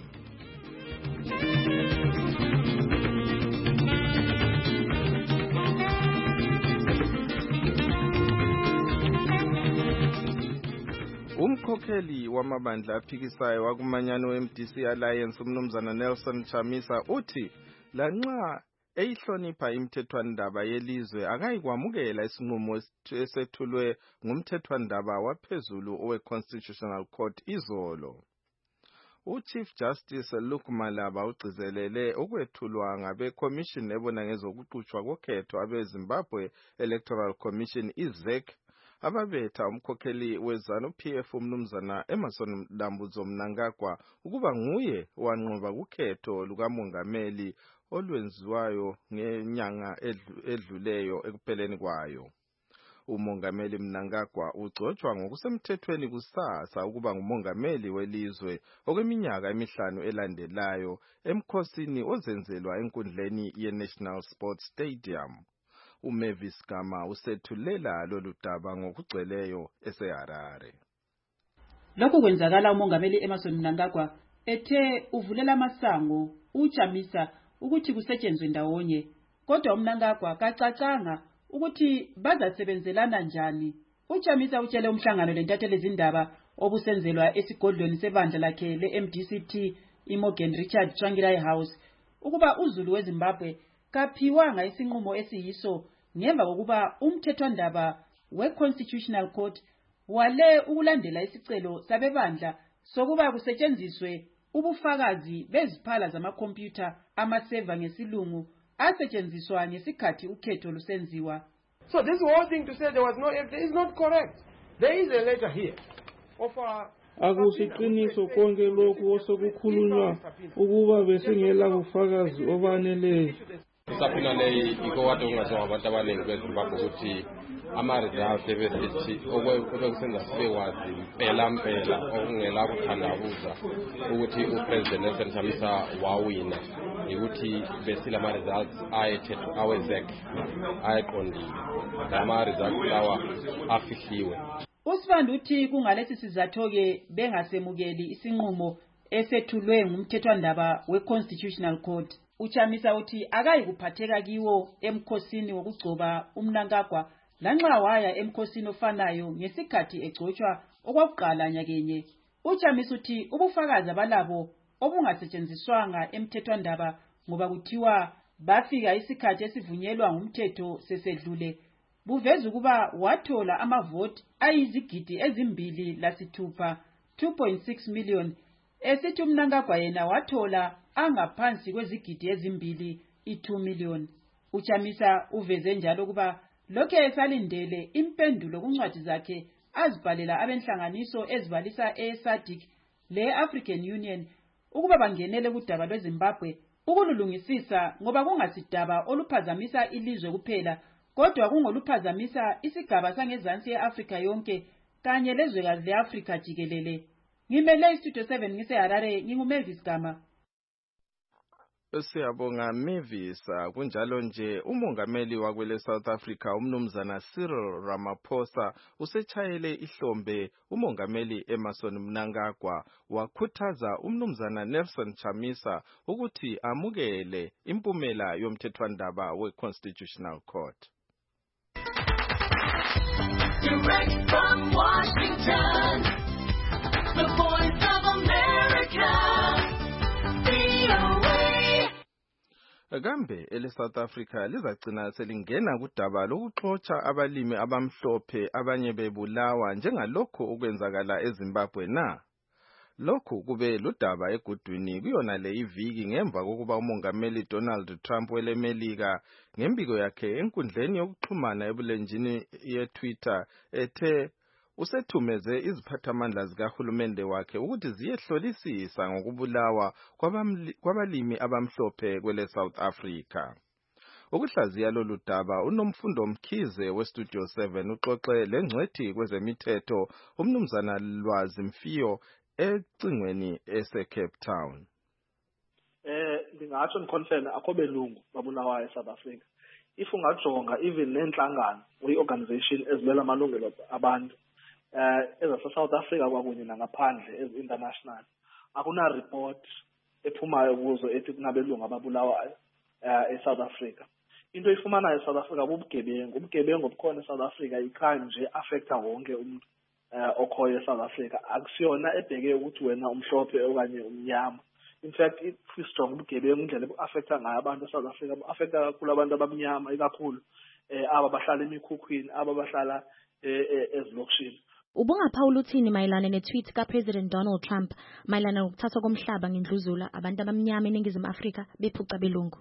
Speaker 19: Umkhokheli wamabandla aphikisayo wakumanyano we-M D C Alliance umnumzana Nelson Chamisa uthi lanxa eyihlonipha imthethwandaba yelizwe akayikwamukela isinqumo esethulwe ngumthethwandaba waphezulu owe-Constitutional Court izolo. U-Chief Justice Luke Malaba ugcizelele ukwethulwa ngabe-Commission ebona ngezokuqhutshwa kokhetho abe-Zimbabwe Electoral Commission I Z E C ababetha umkhokheli weZanu-P F umnumzana Emmerson Mnangagwa ukuba nguye owanqoba kukhetho lukamongameli olwenziwayo ngenyanga edluleyo ekupheleni kwayo. Umongameli Mnangagwa ugcotshwa ngokusemthethweni kusasa ukuba ngumongameli welizwe okweminyaka emihlanu elandelayo emkhosini ozenzelwa enkundleni ye-National Sports Stadium. uMavis Gama usethulela lolu daba ngokugcweleyo eseHarare.
Speaker 21: Lokhu kwenzakala umongameli Emmerson Mnangagwa ethe uvulela amasango uChamisa ukuthi kusetshenzwe ndawonye, kodwa uMnangagwa kacacanga ukuthi bazasebenzelana njani. uChamisa utshele umhlangano lentatheli izindaba obusenzelwa esigodlweni sebandla lakhe le-M D C T iMorgan Richard Tsvangirai House ukuba uZulu weZimbabwe kaphiwanga isinqumo esiyiso ngemva kokuba umthethwandaba we-Constitutional Court wale ukulandela isicelo sabebandla sokuba kusetshenziswe ubufakazi beziphala zamakhompyutha amaseva ngesilungu asetshenziswa ngesikhathi ukhetho lusenziwa.
Speaker 12: So this whole thing to say there was no evidence is not correct. There is a letter here of our
Speaker 22: akusiqiniso konke lokhu osokukhulunywa ukuba besingela bufakazi obaneleyo.
Speaker 23: Isapina leyi iko wade ungaziwa abantu abaningi beZimbabwe ukuthi ama-results ebesithi okwekusenza sibe wazi mpela mpela okungela kuthandabuza ukuthi uPresident Nelson Chamisa wawina ukuthi besile ama-results ayethethu awe-Z E C ayeqondile lama-results lawa afihliwe.
Speaker 21: uSibanda uthi kungalesi sizatho-ke bengasemukeli isinqumo esethulwe ngumthethwandaba we-Constitutional Court. uChamisa uthi akayi kuphatheka kiwo emkhosini wokugcoba uMnangagwa lanxa waya emkhosini ofanayo ngesikhathi egcotshwa okwakuqala nyakenye. uChamisa uthi ubufakazi abalabo obungasetshenziswanga emthethwandaba ngoba kuthiwa bafika isikhathi esivunyelwa ngumthetho sesedlule buveza ukuba wathola amavoti ayizigidi ezimbili lasithupha two point six million esithi uMnangagwa yena wathola angaphansi kwezigidi ezimbili i-two million. Uchamisa uveze njalo kuba lokho esalindele impendulo kuncwadi zakhe azibhalela abenhlanganiso ezibalisa eSADC le-African Union ukuba bangenele kudaba lweZimbabwe ukululungisisa ngoba kungasidaba oluphazamisa ilizwe kuphela kodwa kungoluphazamisa isigaba sangezansi e-Afrika yonke kanye lezwekazi le-Afrika jikelele. Ngimele iStudio seven ngiseHarare, nginguMavis Gama.
Speaker 19: Siyabonga Mavis. Kunjalo nje umongameli wakwele South Africa umnumzana Cyril Ramaphosa usechayele ihlombe umongameli Emmerson Mnangagwa wakhuthaza umnumzana Nelson Chamisa ukuthi amukele impumela yomthethwandaba we-Constitutional Court.
Speaker 13: Direct from Washington, the Voice of America, V O A.
Speaker 19: Kambe ele South Africa lizagcina selingena kudaba lokuxotsha abalimi abamhlophe abanye bebulawa njengalokho okwenzakala eZimbabwe na? Lokhu kube ludaba egudwini kuyona le iviki ngemva kokuba umongameli Donald Trump welemelika ngembiko yakhe enkundleni yokuxhumana ebulenjini ye-Twitter ethe usethumeze iziphathamandla zikahulumende wakhe ukuthi ziyehlolisisa ngokubulawa kwabalimi abamhlophe kwele South Africa. Ukuhlaziya lolu daba unomfundo Mkhize weStudio seven uxoxe lengcwethi kwezemithetho umnumzana Lwazi Mfiyo ecingweni ese-Cape Town.
Speaker 20: Eh ndingatsho ndiconfirm akho belungu babulawayo eSouth Africa. If ungajonga even nenhlangano we-organization ezimela amalungelo abantu eh eza South Africa kwakunye nangaphandle ezi-international akuna report ephumayo kuzo ethi kunabelungu ababulawayo eh eSouth Africa. Into ifumanayo eSouth Africa bubugebengu ubugebengu obukhona eSouth Africa ikhaya nje affecta wonke umuntu eh okhoyo eSouth Africa akusiyona ebheke ukuthi wena umhlophe okanye umnyama. In fact if strong ubugebengu indlela ebu-affecta ngayo abantu eSouth Africa bu-affecta kakhulu abantu abamnyama ikakhulu eh aba bahlala emikhukhwini aba bahlala ezilokishini.
Speaker 2: Ubungaphawula uthini mayelana netweet kaPresident Donald Trump mayelana nokuthathwa komhlaba ngendluzula abantu abamnyama eNingizimu Afrika bephuca belungu?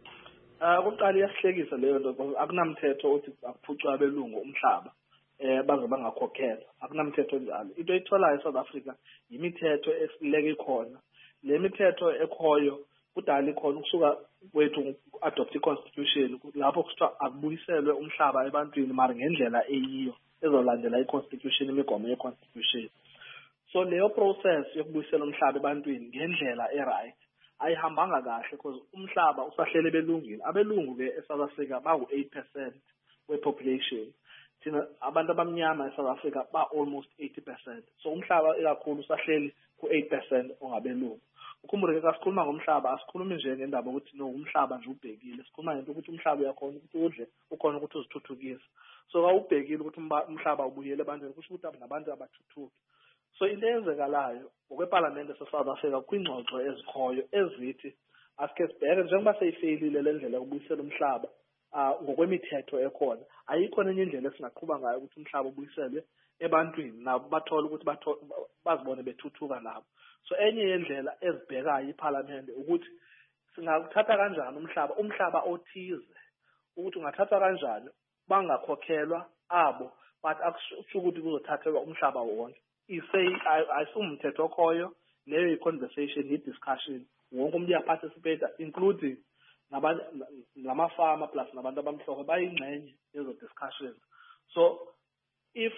Speaker 20: Ah kuqala iyasihlekisa leyo nto akunamthetho othi akuphucwa belungu umhlaba eh baze bangakhokhela akunamthetho njalo. Into etholayo eSouth Africa yimithetho esileke khona. Le mithetho ekhoyo kudala ikhona ukusuka kwethu adopt iconstitution lapho kusithiwa akubuyiselwe umhlaba ebantwini mara ngendlela eyiyo ezolandela iconstitution imigomo yeconstitution. So leyo process yokubuyisela umhlaba ebantwini ngendlela eright ayihambanga kahle because umhlaba usahlele belungini. Abelungu ke eSouth Africa bawu eight percent wepopulation. Thina abantu abamnyama eSouth Africa ba almost eighty percent. So umhlaba ikakhulu usahleli ku eight percent ongabelungu. Ukhumbule ke asikhuluma ngomhlaba asikhulumi nje ngendaba ukuthi no umhlaba nje ubhekile. Sikhuluma ngento ukuthi umhlaba uyakhona ukuthi udle ukhona ukuthi uzithuthukise. So ka ubhekile ukuthi umhlaba ubuyele ebantwini kusho ukuthi nabantu abathuthuki. So into eyenzekalayo ngokweParliament eSouth Africa kwingxoxo ezikhoyo ezithi asike sibheke njengoba seyifeyilile le ndlela yokubuyisela umhlaba ah ngokwemithetho ekhona ayikho enye indlela esingaqhuba ngayo ukuthi umhlaba ubuyiselwe ebantwini nabo bathola ukuthi bazibone bethuthuka nabo. So enye yendlela ezibhekayo iParliament ukuthi singakuthatha kanjani umhlaba umhlaba othize ukuthi ungathatha kanjani bangakhokhelwa abo but akusho ukuthi kuzothathelwa umhlaba wonke. Isay ayisumthetho okhoyo leyo i-conversation i-discussion wonke umuntu uyaparticipate including nabantu namafama plus nabantu abamhlophe bayingxenye yezo discussions. So if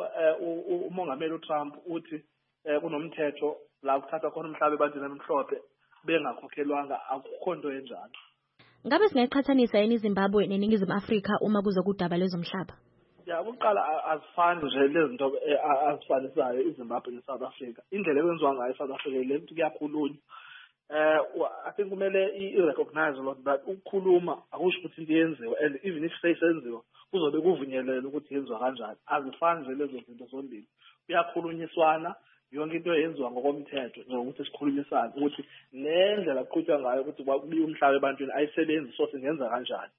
Speaker 20: umongameli uTrump uthi kunomthetho la kuthatha khona umhlaba ebantwini abamhlophe bengakhokhelwanga akukho nto enjalo.
Speaker 2: Ngabe singayiqhathanisa yini iZimbabwe neNingizimu Afrika uma kuze kudaba lezomhlaba?
Speaker 20: Ya ukuqala azifani nje lezi zinto azifanisayo iZimbabwe neSouth Africa. Indlela ekwenziwa ngayo eSouth Africa le nto kuyakhulunywa. Eh I think kumele i-recognize lot that ukukhuluma akusho ukuthi into yenziwe and even if seyisenziwa kuzobe kuvunyelwe ukuthi yenziwa kanjani. Azifani nje lezo zinto zombili. Kuyakhulunyiswana yonke into yenziwa ngokomthetho ukuthi sikhulumisane ukuthi le ndlela kuqhutshwa ngayo ukuthi kubiye umhlaba ebantwini ayisebenzi so singenza kanjani.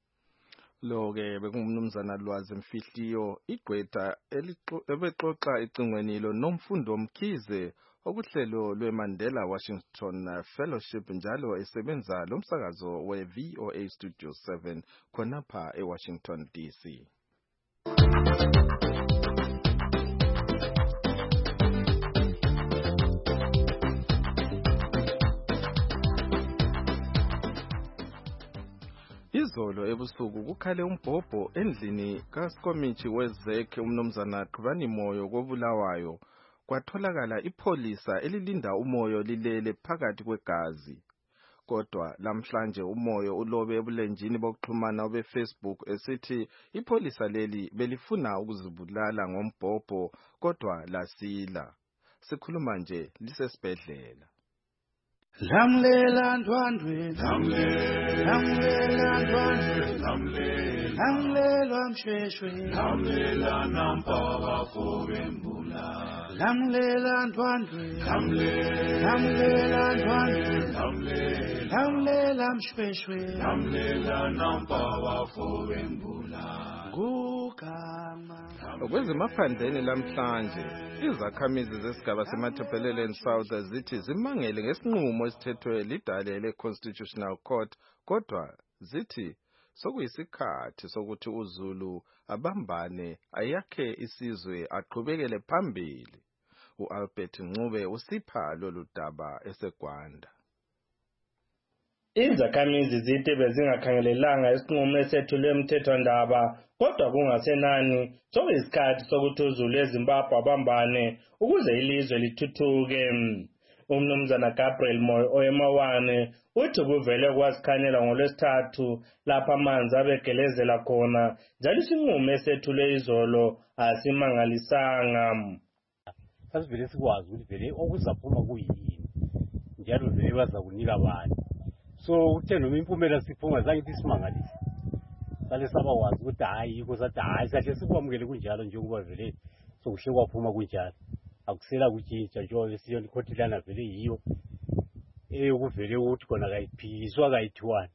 Speaker 19: Lo ke bekungumnumzana Lwazi Mfihliyo igqwetha ebexoxa icingweni lo nomfundo Mkhize okuhlelo lweMandela Washington Fellowship njalo esebenza lo msakazo we-V O A Studio seven khonapha eWashington D C. Izolo ebusuku kukhale umbhobho endlini kaSkomichi wezekhe umnumzana Qhubani Moyo koBulawayo kwatholakala ipholisa elilinda umoyo lilele phakathi kwegazi. Kodwa lamhlanje umoyo ulobe ebulenjini bokuxhumana obeFacebook esithi ipholisa leli belifuna ukuzibulala ngombhobho kodwa lasila. Sikhuluma nje lisesibhedlela.
Speaker 3: Lamlela ndwandwe lamlela lamlela ndwandwe lamlela lamlela mshweshwe lamlela nampaba kobembula lamlela ndwandwe lamlela lamlela ndwandwe lamlela lamlela mshweshwe lamlela nampaba kobembula gugama.
Speaker 19: Kwezemaphandleni lamhlanje izakhamizi zesigaba seMatabeleland South zithi zimangele ngesinqumo esithethwe lidale le-Constitutional Court kodwa zithi sokuyisikhathi sokuthi uZulu abambane ayakhe isizwe aqhubekele phambili. uAlbert Ncube usipha lolu daba eseGwanda.
Speaker 5: Izakhamizi zithi bezingakhangelelanga isinqumo esethulwe emthethwandaba kodwa kungasenani sokuyisikhathi sokuthi uZulu eZimbabwe abambane ukuze ilizwe lithuthuke. Umnumzana Gabriel Moyo oyemawane uthi kuvele kwasikhanela ngolwesithathu lapha amanzi abegelezela khona njalo isinqumo esethulwe izolo asimangalisanga.
Speaker 8: Sasivele sikwazi ukuthi vele okuzaphuma kuyini njalo vele bazakunika abantu. So uthe noma impumela siphuma zange isimangalise. Sale sabakwazi ukuthi hayi yikho sathi hayi sahle sikwamukele kunjalo njengoba vele sokuhle kwaphuma kunjalo. Akusela kutshintsha njengoba siyo ikhothilana vele yiyo eyokuvele ukuthi khona kayiphikiswa kayithiwani.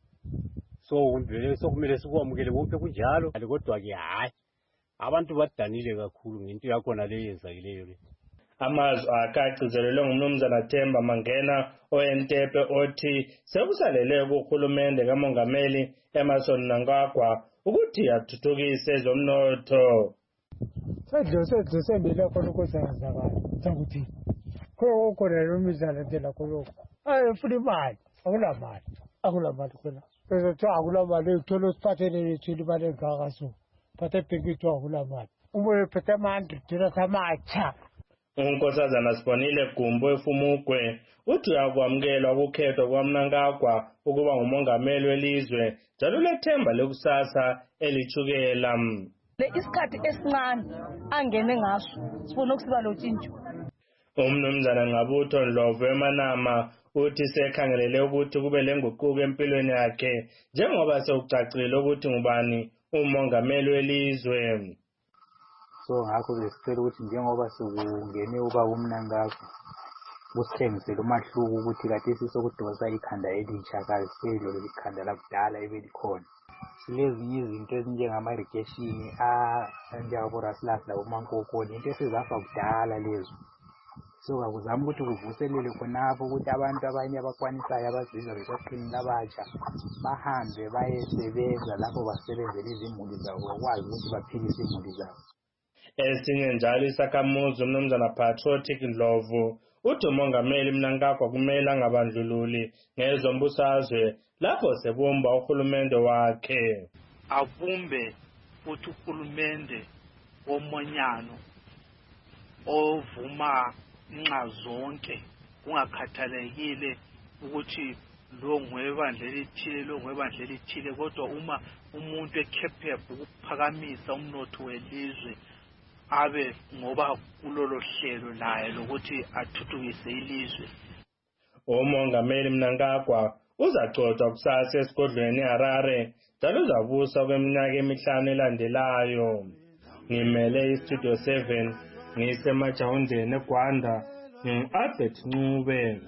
Speaker 8: So vele sokumele sikwamukele konke kunjalo kodwa ke hayi abantu badanile kakhulu ngento yakhona leyenzakileyo le.
Speaker 5: Amazwi akagcizelelwe ngumnumzana Themba Mangena oyentepe othi sekusalele kuhulumende kamongameli Emmerson Mnangagwa ukuthi athuthukise ezomnotho.
Speaker 9: Sadlo sadlo sembele khona ukuzakazakala ukuthi khona khona nomizana dela khona ay funa imali akula mali akula mali khona bese thi akula mali uthola usiphathele lethini imali engakaso phathe bhekithu akula mali umoya phethe amandla dira samacha.
Speaker 5: Unkosazana Sibonile Gumbo eFumugwe uthi uyakwamukelwa ukukhethwa kwaMnangagwa ukuba ngumongameli welizwe njalo lethemba lekusasa elithukela.
Speaker 24: Le isikhathi esincane angene ngaso sifuna ukusiba lotshintsho.
Speaker 5: Umnumzana Ngabutho Ndlovu eManama uthi sekhangelele ukuthi kube lenguquko empilweni yakhe njengoba sekucacile ukuthi ngubani umongameli welizwe.
Speaker 25: So ngakho besicela ukuthi njengoba sekungene uba uMnangagwa kusithengisele umahluko ukuthi kade sisokudosa ikhanda elitsha kaliselo likhanda lakudala ebelikhona. Silezinye izinto ezinjengama-irrigation anjengaborasilas labomankokoni into esizafa kudala lezo. So kakuzama ukuthi kuvuselele khonapho ukuthi abantu abanye abakwanisayo abazizwa besaqinile abatsha bahambe bayesebenza lapho basebenzele izimuli zabo bakwazi ukuthi baphilise imuli zabo.
Speaker 5: Esinye njalo isakhamuzi umnumzana Patriotic Ndlovu uthi umongameli Mnangagwa kumele angabandlululi ngezombusazwe lapho sebumba uhulumende wakhe.
Speaker 20: Avumbe futhi uhulumende womonyano ovuma nxa zonke kungakhathalekile ukuthi lo ngwebandla elithile lo ngwebandla elithile kodwa uma umuntu ekhephebu ukuphakamisa umnotho welizwe abe ngoba kulolo hlelo laye lokuthi athuthukise ilizwe.
Speaker 5: Umongameli Mnangagwa uzacotha kusasa esigodlweni eHarare njalo uzabusa kweminyaka emihlanu elandelayo. Ngimele iStudio seven ngisemajawundeni eGwanda ngu-Albert Ncube.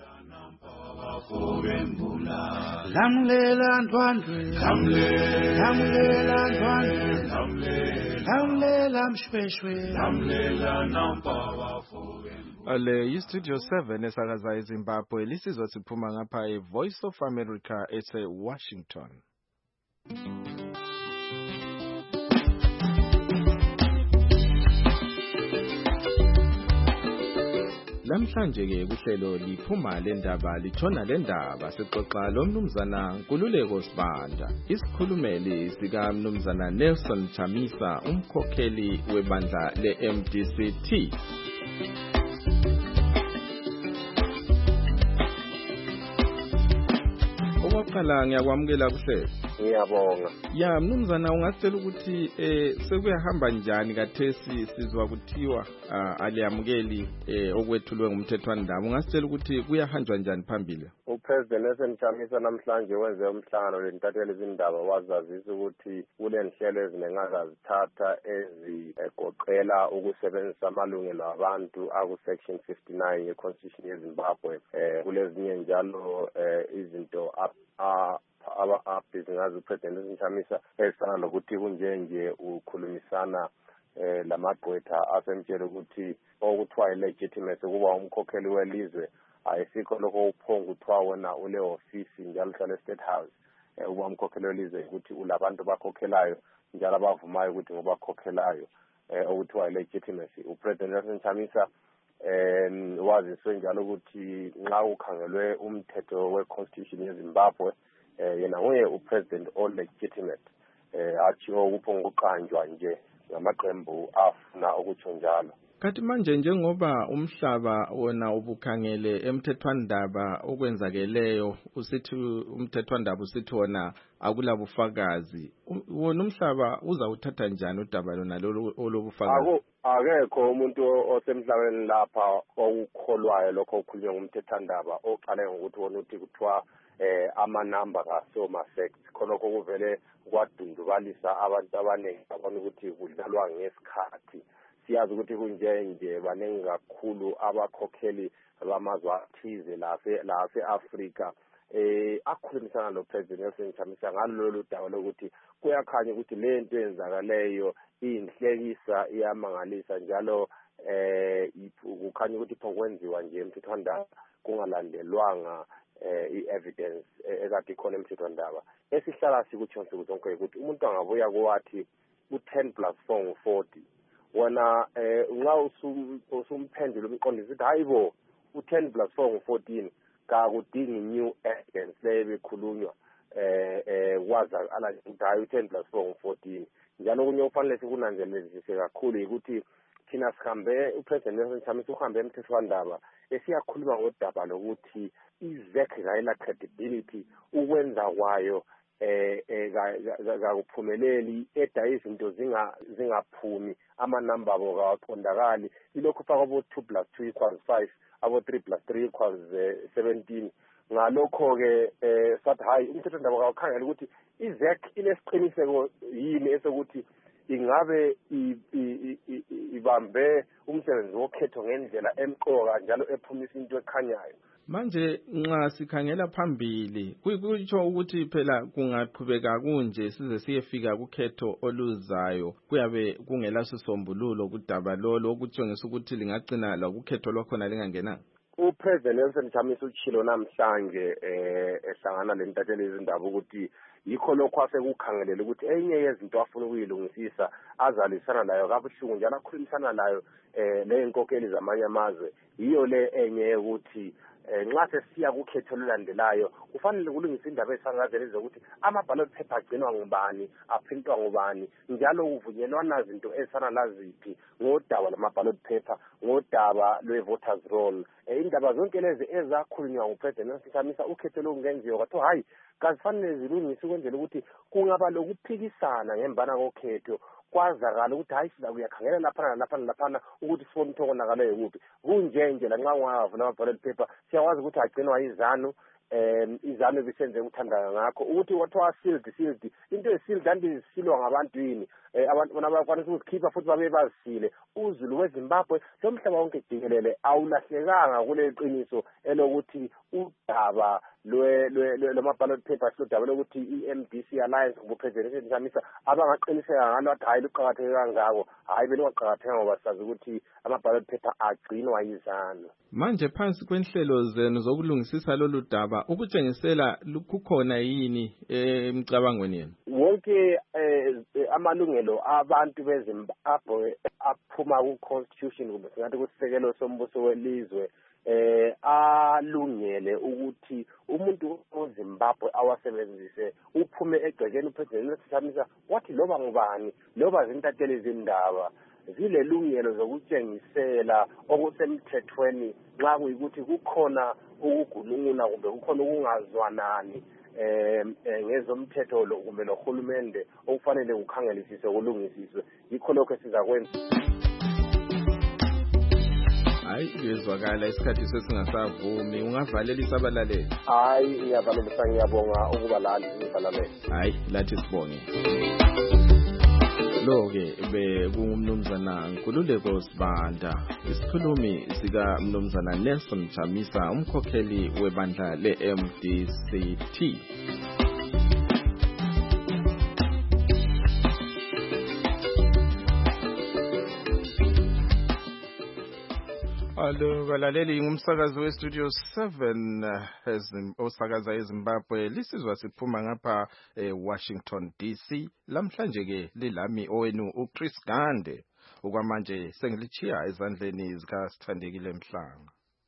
Speaker 3: Lamlela ndwandwe lamlela ndwandwe lamlela mshweshwe lamlela nampaba
Speaker 19: Le iStudio seven esakaza eZimbabwe lisizwa siphuma ngapha eVoice of America ese Washington. Namhlanje ke kuhlelo liphuma lendaba litshona lendaba sixoxa lo mnumzana Nkululeko Sibanda, isikhulumeli sika mnumzana Nelson Chamisa, umkhokheli webandla le-M D C T. Okwaqala ngiyakwamukela kuhlelo.
Speaker 6: Ngiyabonga.
Speaker 19: Ya mnumzana ungasitshela ukuthi eh sekuyahamba njani kathesi sizwa kuthiwa aliyamukeli eh okwethulwe ngumthethwandaba. Ungasitshela ukuthi kuyahanjwa njani phambili?
Speaker 6: uPresident Nelson Chamisa namhlanje wenze umhlangano lentatheleli izindaba wazazisa ukuthi kulenhlelo ezinengazazithatha ezigoqela ukusebenzisa amalungelo abantu aku section fifty-nine ye Constitution yeZimbabwe. Eh kulezinye njalo izinto ababhizingazi uPresident Nelson Chamisa esana lokuthi kunjenje ukhulumisana eh lamagqwetha asemtshela ukuthi okuthiwa ilegitimacy kuba umkhokheli welizwe ayisikho lokho uphonga uthiwa wona ule office njalo hlala eState House eh uba umkhokheli welizwe ukuthi ulabantu bakhokhelayo njalo abavumayo ukuthi ngoba bakhokhelayo eh okuthiwa ilegitimacy. uPresident Nelson Chamisa eh waziswe njalo ukuthi nxa ukhangelwe umthetho weConstitution yeZimbabwe eh yena nguye uPresident olegitimate eh athi okuphonga uqanjwa nje ngamaqembu afuna ukutsho njalo.
Speaker 19: Kathi manje njengoba umhlaba wona ubukhangele emthethwandaba okwenzakeleyo usithi umthethwandaba usithi wona akulabufakazi, wona umhlaba uzawuthatha njani udaba lona olobufakazi?
Speaker 6: Akekho umuntu osemhlabeni lapha okukholwayo lokho okukhulunywa ngumthethwandaba oqale ngokuthi wona uthi kuthiwa eh ama number kaso ma facts khonokho kuvele kwadundubalisa abantu abaningi abona ukuthi kudlalwa ngesikhathi. Siyazi ukuthi kunjenje baningi kakhulu abakhokheli bamazwe athize lapha lapha eAfrika eh akhulumisana no President Nelson Chamisa ngalo lolu daba lokuthi kuyakhanya ukuthi lento yenzakaleyo inhlekisa iyamangalisa njalo eh kukhanya ukuthi phokwenziwa nje emthethwandaba kungalandelwanga eh i-evidence ekade ikhona emthethwandaba. Esihlala sikutsho sonke ukuthi umuntu angabuya kwathi u-ten plus four ngu-forty wona eh nxa usumphendula umqondisi ukuthi hayibo u-ten plus four ngu-fourteen kakudingi new evidence leyo bekhulunywa eh eh kwazakala ukuthi hayi u-ten plus four ngu-fourteen. Njalo kunye ufanele sikunanzelelise kakhulu ukuthi thina sihambe uPresident Nelson Chamisa uhambe emthethwandaba esiyakhuluma ngodaba lokuthi i-Z E C ngayela credibility ukwenza kwayo eh akuphumeleli eda izinto zinga zingaphumi amanamba abo kawaqondakali ilokhu faka bo two plus two equals five abo three plus three equals seventeen. Ngalokho ke eh sathi hayi umthethwandaba kawukhangela ukuthi i-Z E C inesiqiniseko yini esokuthi ingabe ibambe umsebenzi wokhetho ngendlela emqoka njalo ephumisa into ekhanyayo.
Speaker 19: Manje nxa sikhangela phambili kuyikutsho ukuthi phela kungaqhubeka kunje size siyefika kukhetho oluzayo kuyabe kungela sisombululo kudaba lolo okutshengisa ukuthi lingagcina la kukhetho lwakhona lingangena.
Speaker 6: uPresident Nelson Chamisa utshilo namhlanje eh ehlangana lentatheleli izindaba ukuthi yikho lokho asekukhangelela ukuthi enye yezinto afuna ukuyilungisisa azalisana layo kabuhlungu njalo akhulumisana layo eh leenkokheli zamanye amazwe yiyo le enye ukuthi nxa sesiya kukhetho lulandelayo kufanele kulungisa indaba esangazele zokuthi ama-ballot paper agcinwa ngubani aphintwa ngubani njalo uvunyelwana izinto esana laziphi ngodaba lama-ballot paper ngodaba lwe-voters roll. Indaba zonke lezi ezakhulunywa nguPresident Nelson Chamisa ukhetho lokungenziwa kwathiwa hayi kazifanele zilungise ukwenzela ukuthi kungaba lokuphikisana ngembana kokhetho kwazakala ukuthi hayi siza kuyakhangela laphana laphana laphana ukuthi sifone ukuthi okonakalayo kuphi kunjenje lanxa ungavula ama-ballot paper siyawazi ukuthi agcinwa izanu um izanu ebisenze ukuthandana ngakho ukuthi wathiwa sealed sealed into esealed anti zisilwa ngabantu yini um abantu bona bakwanisa ukuzikhipha futhi babe bazisile. Uzulu weZimbabwe lomhlaba wonke jikelele awulahlekanga kule qiniso elokuthi udaba lwe lwe lama ballot papers lodaba lokuthi i-M D C Alliance ngobupresident Chamisa abangaqiniseka ngalo athi hayi luqhakatheke kangako hayi belungaqhakatheka ngoba sazi ukuthi ama ballot paper agcinwa yizanu.
Speaker 19: Manje phansi kwenhlelo zenu zokulungisisa lolu daba ukutshengisela kukhona yini emicabangweni yenu?
Speaker 6: Wonke amalungelo abantu beZimbabwe aphuma ku constitution kumbe singathi kusisekelo sombuso welizwe eh alungele ukuthi umuntu oZimbabwe awasebenzise uphume egcekeni upresident Chamisa wathi loba ngubani loba zintatheli zindaba zilelungelo zokutshengisela okusemthethweni nxa kuyikuthi kukhona ukugulunguna kumbe kukhona ukungazwanani eh ngezomthetho lo kumbe nohulumende okufanele ukukhangelisise kulungisiswe yikho lokho sizakwenza.
Speaker 19: Hayi ngizwakala isikhathi sesingasavumi ungavalelisa abalaleli.
Speaker 6: Hayi ngiyavalelisa ngiyabonga ukuba lali ngivalale.
Speaker 19: Hayi lathi sibonge. Lo-ke bekungumnumzana Nkululeko Sibanda isikhulumi sika mnumzana Nelson Chamisa umkhokheli webandla le-M D C T. Alo balaleli ngumsakazi westudio seven osakaza eZimbabwe lisizwa siphuma ngapha eWashington D C lamhlanje ke lilami owenu uChris Gande okwamanje sengilichiya ezandleni zika Sithandekile Mhlanga.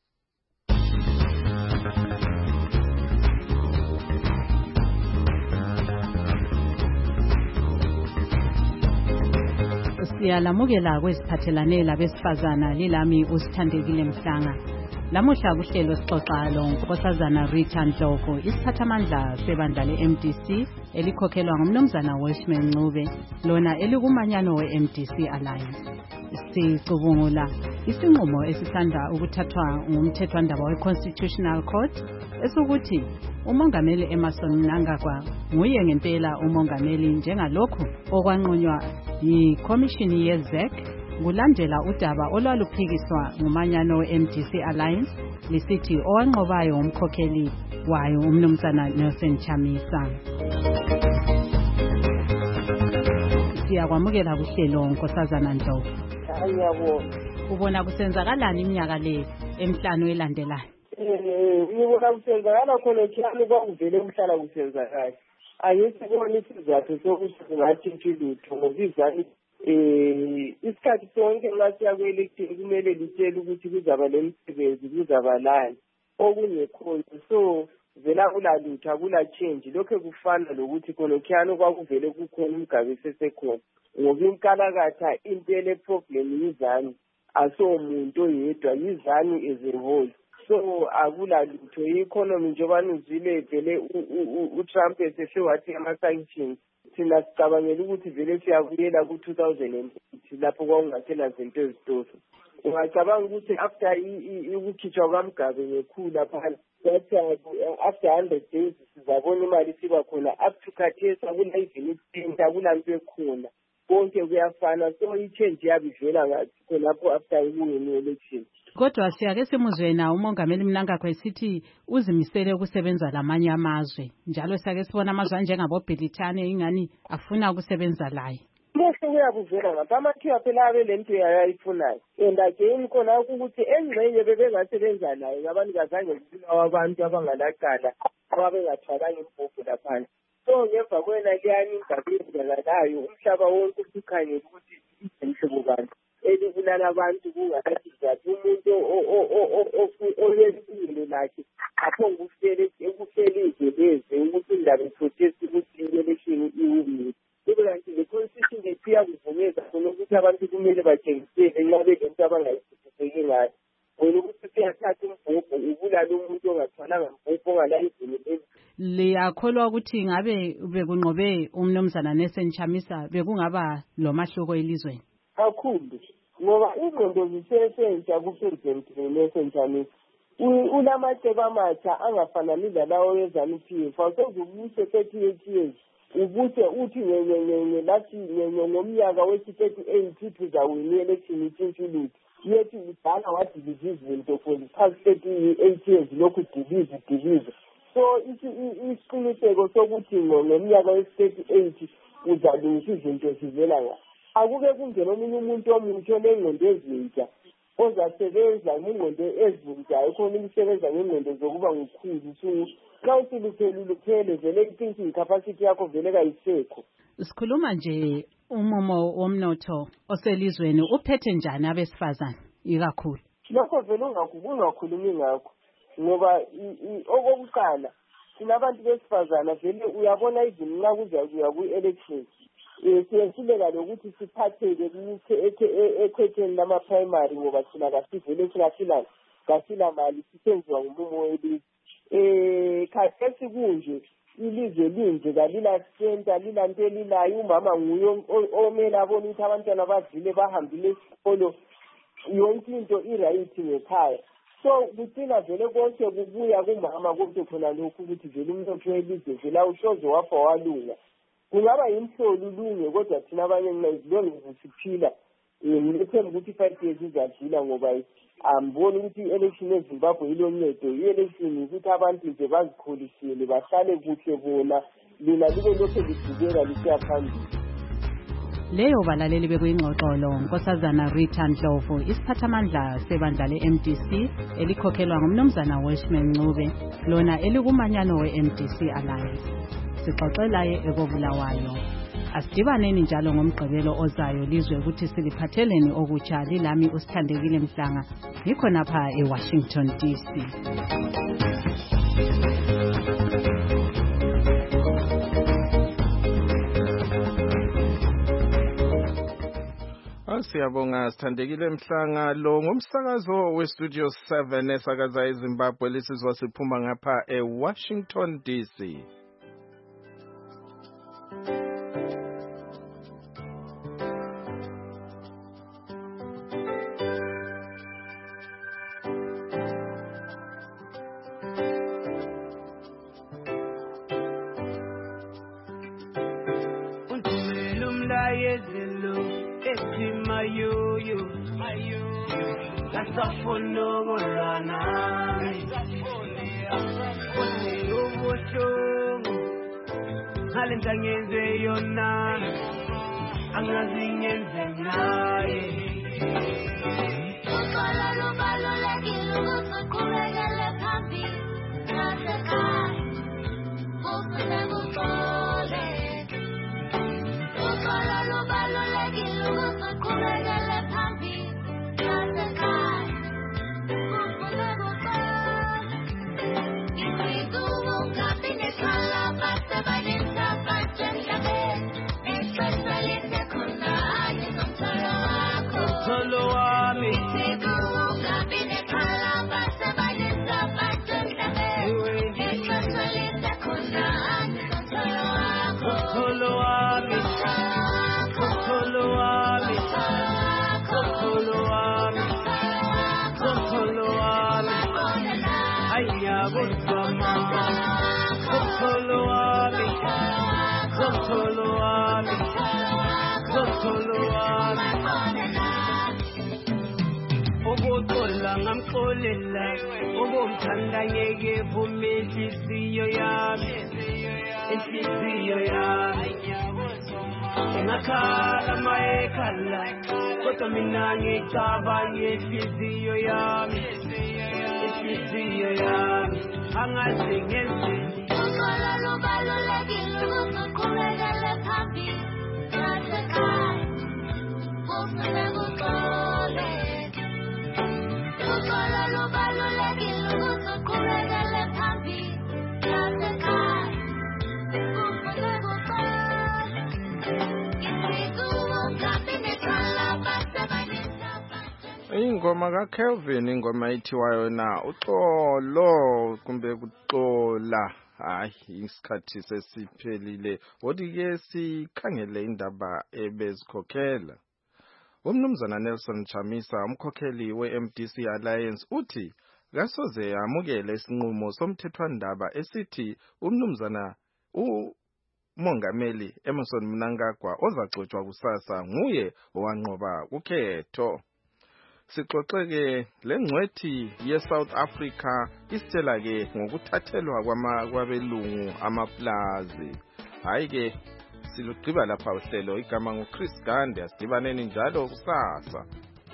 Speaker 21: Siyalamukela kwesiphathelane labesifazana lilami uSithandekile Mhlanga. Lamuhla kuhlelo sixoxa lo nkosazana Rita Ndlovu isiphathamandla sebandla le-M D C elikhokhelwa ngumnumzana Welshman Ncube lona elikumanyano we-M D C Alliance. Sicubungula isinqumo esisanda ukuthathwa ngumthethwandaba we-Constitutional Court esukuthi umongameli Emmerson Mnangagwa nguye ngempela umongameli njengalokhu okwanqunywa yikhomishini ye-Z E C kulandela udaba olwaluphikiswa ngumanyano we-M D C Alliance lisithi owanqobayo umkhokheli wayo umnumzana Nelson Chamisa. Siyakwamukela kuhlelo nkosazana Ndlovu.
Speaker 7: Ayabona.
Speaker 21: Ubona kusenzakalani iminyaka le emhlanu elandelayo?
Speaker 7: Eh ngibona kusenzakala khona kyani kwakuvele umhlala kusenzakala. Ayisibona isizathu sokuthi singathi lutho ngokuzani eh isikhathi sonke ngasiya kwe-election kumele litshele ukuthi kuzaba lemisebenzi kuzaba lani okungekho so vela kulalutho akula change lokho kufana lokuthi khona kyani kwakuvele kukhona umgabe sesekhona ngoba inkalakatha impela problem yizani asomuntu oyedwa yizani as a whole so akula lutho i-economy njengoba nizile vele uTrump esehle wathi ama-sanctions thina sicabangela ukuthi vele siyabuyela ku-two thousand eight lapho kwakungathela zinto ezitofu ungacabanga ukuthi after ukukhitshwa kwamgabe ngekhula phana that after hundred days sizabona imali siba khona up to khathesi akula even ipenti akulanto ekhona konke kuyafana so i-change yabivela ngathi khonapho after ukungeni election.
Speaker 21: Kodwa siyake simuzwe na umongameli Mnangagwa esithi uzimisele ukusebenza lamanye amazwe njalo siyake sibona amazwe njengabo Britane ingani afuna ukusebenza laye.
Speaker 7: Mose kuyabuvela ngapha amathiwa phela abe lento yayifunayo and again khona ukuthi engcenye bebengasebenza laye ngabantu kazange kuphila abantu abangalaqala ababengathwalanga impuphu lapha. So ngemva kwena liyani ingabenzela nayo umhlaba wonke usikhanye ukuthi imhlobo bantu elibulala abantu kungathi umuntu oyesile lakhe apho ngufele ekufeleze leze ukuthi indaba protest ukuthi election iwini kubantu le constitution lepiya kuvumeza khona ukuthi abantu kumele batshengisele nxa belento abangayisebenziseki ngayo wena ukuthi siyathatha umbhobho ubulala umuntu ongathwalanga mbhobho ongalayizini
Speaker 21: liyakholwa ukuthi ngabe bekunqobe umnumzana Nelson Chamisa bekungaba lo mahluko elizweni
Speaker 7: kakhulu ngoba ingqondo zisesentsha ku-President Nelson Chamisa ulamacebo amatsha angafanani lalawo ye-ZANU-P F awusoze ubuse thirty-eight years ubuse uthi nyenyenyenye lathi ngomnyaka wesi-thirty-eight sizawina i-election itshintshuluthi yethi udala wadiliza izinto for the past thirty-eight years lokhu dilize dilize so isiqiniseko sokuthi ngeminyaka ye-thirty-eight uzalungisa izinto zivela nga akuke kungena omunye umuntu omutsho nengqondo ezintsha ozasebenza ngengqondo ezintsha khona imisebenza ngengqondo zokuba ngukhulu xa usiluphele uluphele vele i-thinking capacity yakho vele kayisekho.
Speaker 21: Sikhuluma nje umumo womnotho oselizweni uphethe njani abesifazane ikakhulu?
Speaker 7: Lokho vele ungakhulumi ngakho ngoba okokuqala sinabantu besifazana vele uyabona izinto nxa kuzakuya kwi-election siyehluleka lokuthi siphatheke ekhetheni lama-primary ngoba thina kasivele singasilani kasila mali sisenziwa ngumumo welizwe. Um khathesi kunje ilizwe linje kalila senta lilanto elilayo umama nguye omele abone ukuthi abantwana badlile bahambile esikolo yonke into irayithi ngekhaya. So kucina vele konke kubuya kumama konke khona lokhu ukuthi vele umnotho welizwe vele awushoze wafa walunga. Kungaba yimhlolo ulunge kodwa thina abanye ngizilonge siphila ngithemba ukuthi five years izadlula ngoba amboni ukuthi i-election eZimbabwe iloncedo. I-election ukuthi abantu nje bazikholisile bahlale kuhle bona lina libe lokho lidubeka lisiya phambili.
Speaker 21: Leyo balaleli bekuyingxoxolo Nkosazana Rita Ndlovu isiphathamandla sebandla le-M D C elikhokhelwa ngumnumzana Welshman Ncube lona elikumanyano we-M D C Alliance. Sixoxelaye ekobulawayo. Asidibaneni njalo ngomgqibelo ozayo lizwe ukuthi siliphatheleni okutsha lilami usithandekile Mhlanga ngikho napha eWashington D C.
Speaker 19: Siyabonga Sithandekile Mhlanga lo ngumsakazo we-Studio seven esakaza eZimbabwe lisizwa siphuma ngapha eWashington D C.
Speaker 3: Ngenze yona angazi ngenze naye ukala lubalulekile ukuthi uqhubekele phambili nasekhaya ufune kuxole ukala lubalulekile ukuthi uqhubekele phambili nasekhaya ufune kuxole ingqidu ungabi nekhala basebanisa Obotola ngamxolela obomthanda ngeke vume inhliziyo yami inhliziyo yami ngakhala mayekhala kodwa mina ngicabanga inhliziyo yami inhliziyo yami angazi ngenze ukala lubalulekile ukuthi uqhubekele phambili nasekhaya ufune kuxole ukala lubalulekile ukuthi uqhubekele phambili nasekhaya ufune kuxole ingqidu ungabi nekhala basebanisa
Speaker 19: ingoma kaKelvin ingoma ithiwayo na uxolo kumbe kuxola. Hayi isikhathi sesiphelile wodi ke sikhangele indaba ebezikhokhela. Umnumzana Nelson Chamisa umkhokheli we-M D C Alliance uthi kasoze amukele isinqumo somthethwandaba esithi umnumzana umongameli Emmerson Mnangagwa ozaxoxwa kusasa nguye owanqoba ukhetho. sixoxe-ke le ngcwethi ye-South Africa isitshela-ke ngokuthathelwa kwama- kwabelungu amaplazi. Hhayi-ke silugqiba lapha uhlelo, igama nguChris Gande, asidibaneni njalo kusasa.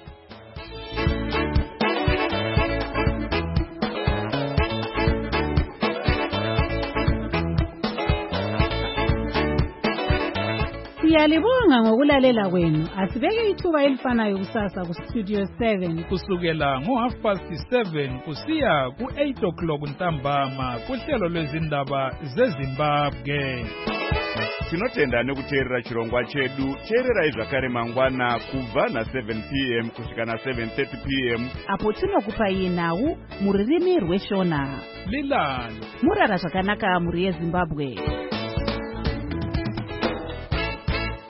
Speaker 10: Siyalibonga ngokulalela kwenu. Asibeke ithuba elifanayo kusasa ku Studio seven
Speaker 11: kusukela ngo half past seven kusiya ku eight o'clock ntambama kuhlelo lwezindaba zeZimbabwe.
Speaker 1: Tinotenda nekuteerera chirongwa chedu. Teererai zvakare mangwana kubva na seven p m kusvika na seven thirty p m
Speaker 15: apo tinokupai nhau mururimi rweshona.
Speaker 11: Lilalo
Speaker 15: murara zvakanaka muri yeZimbabwe.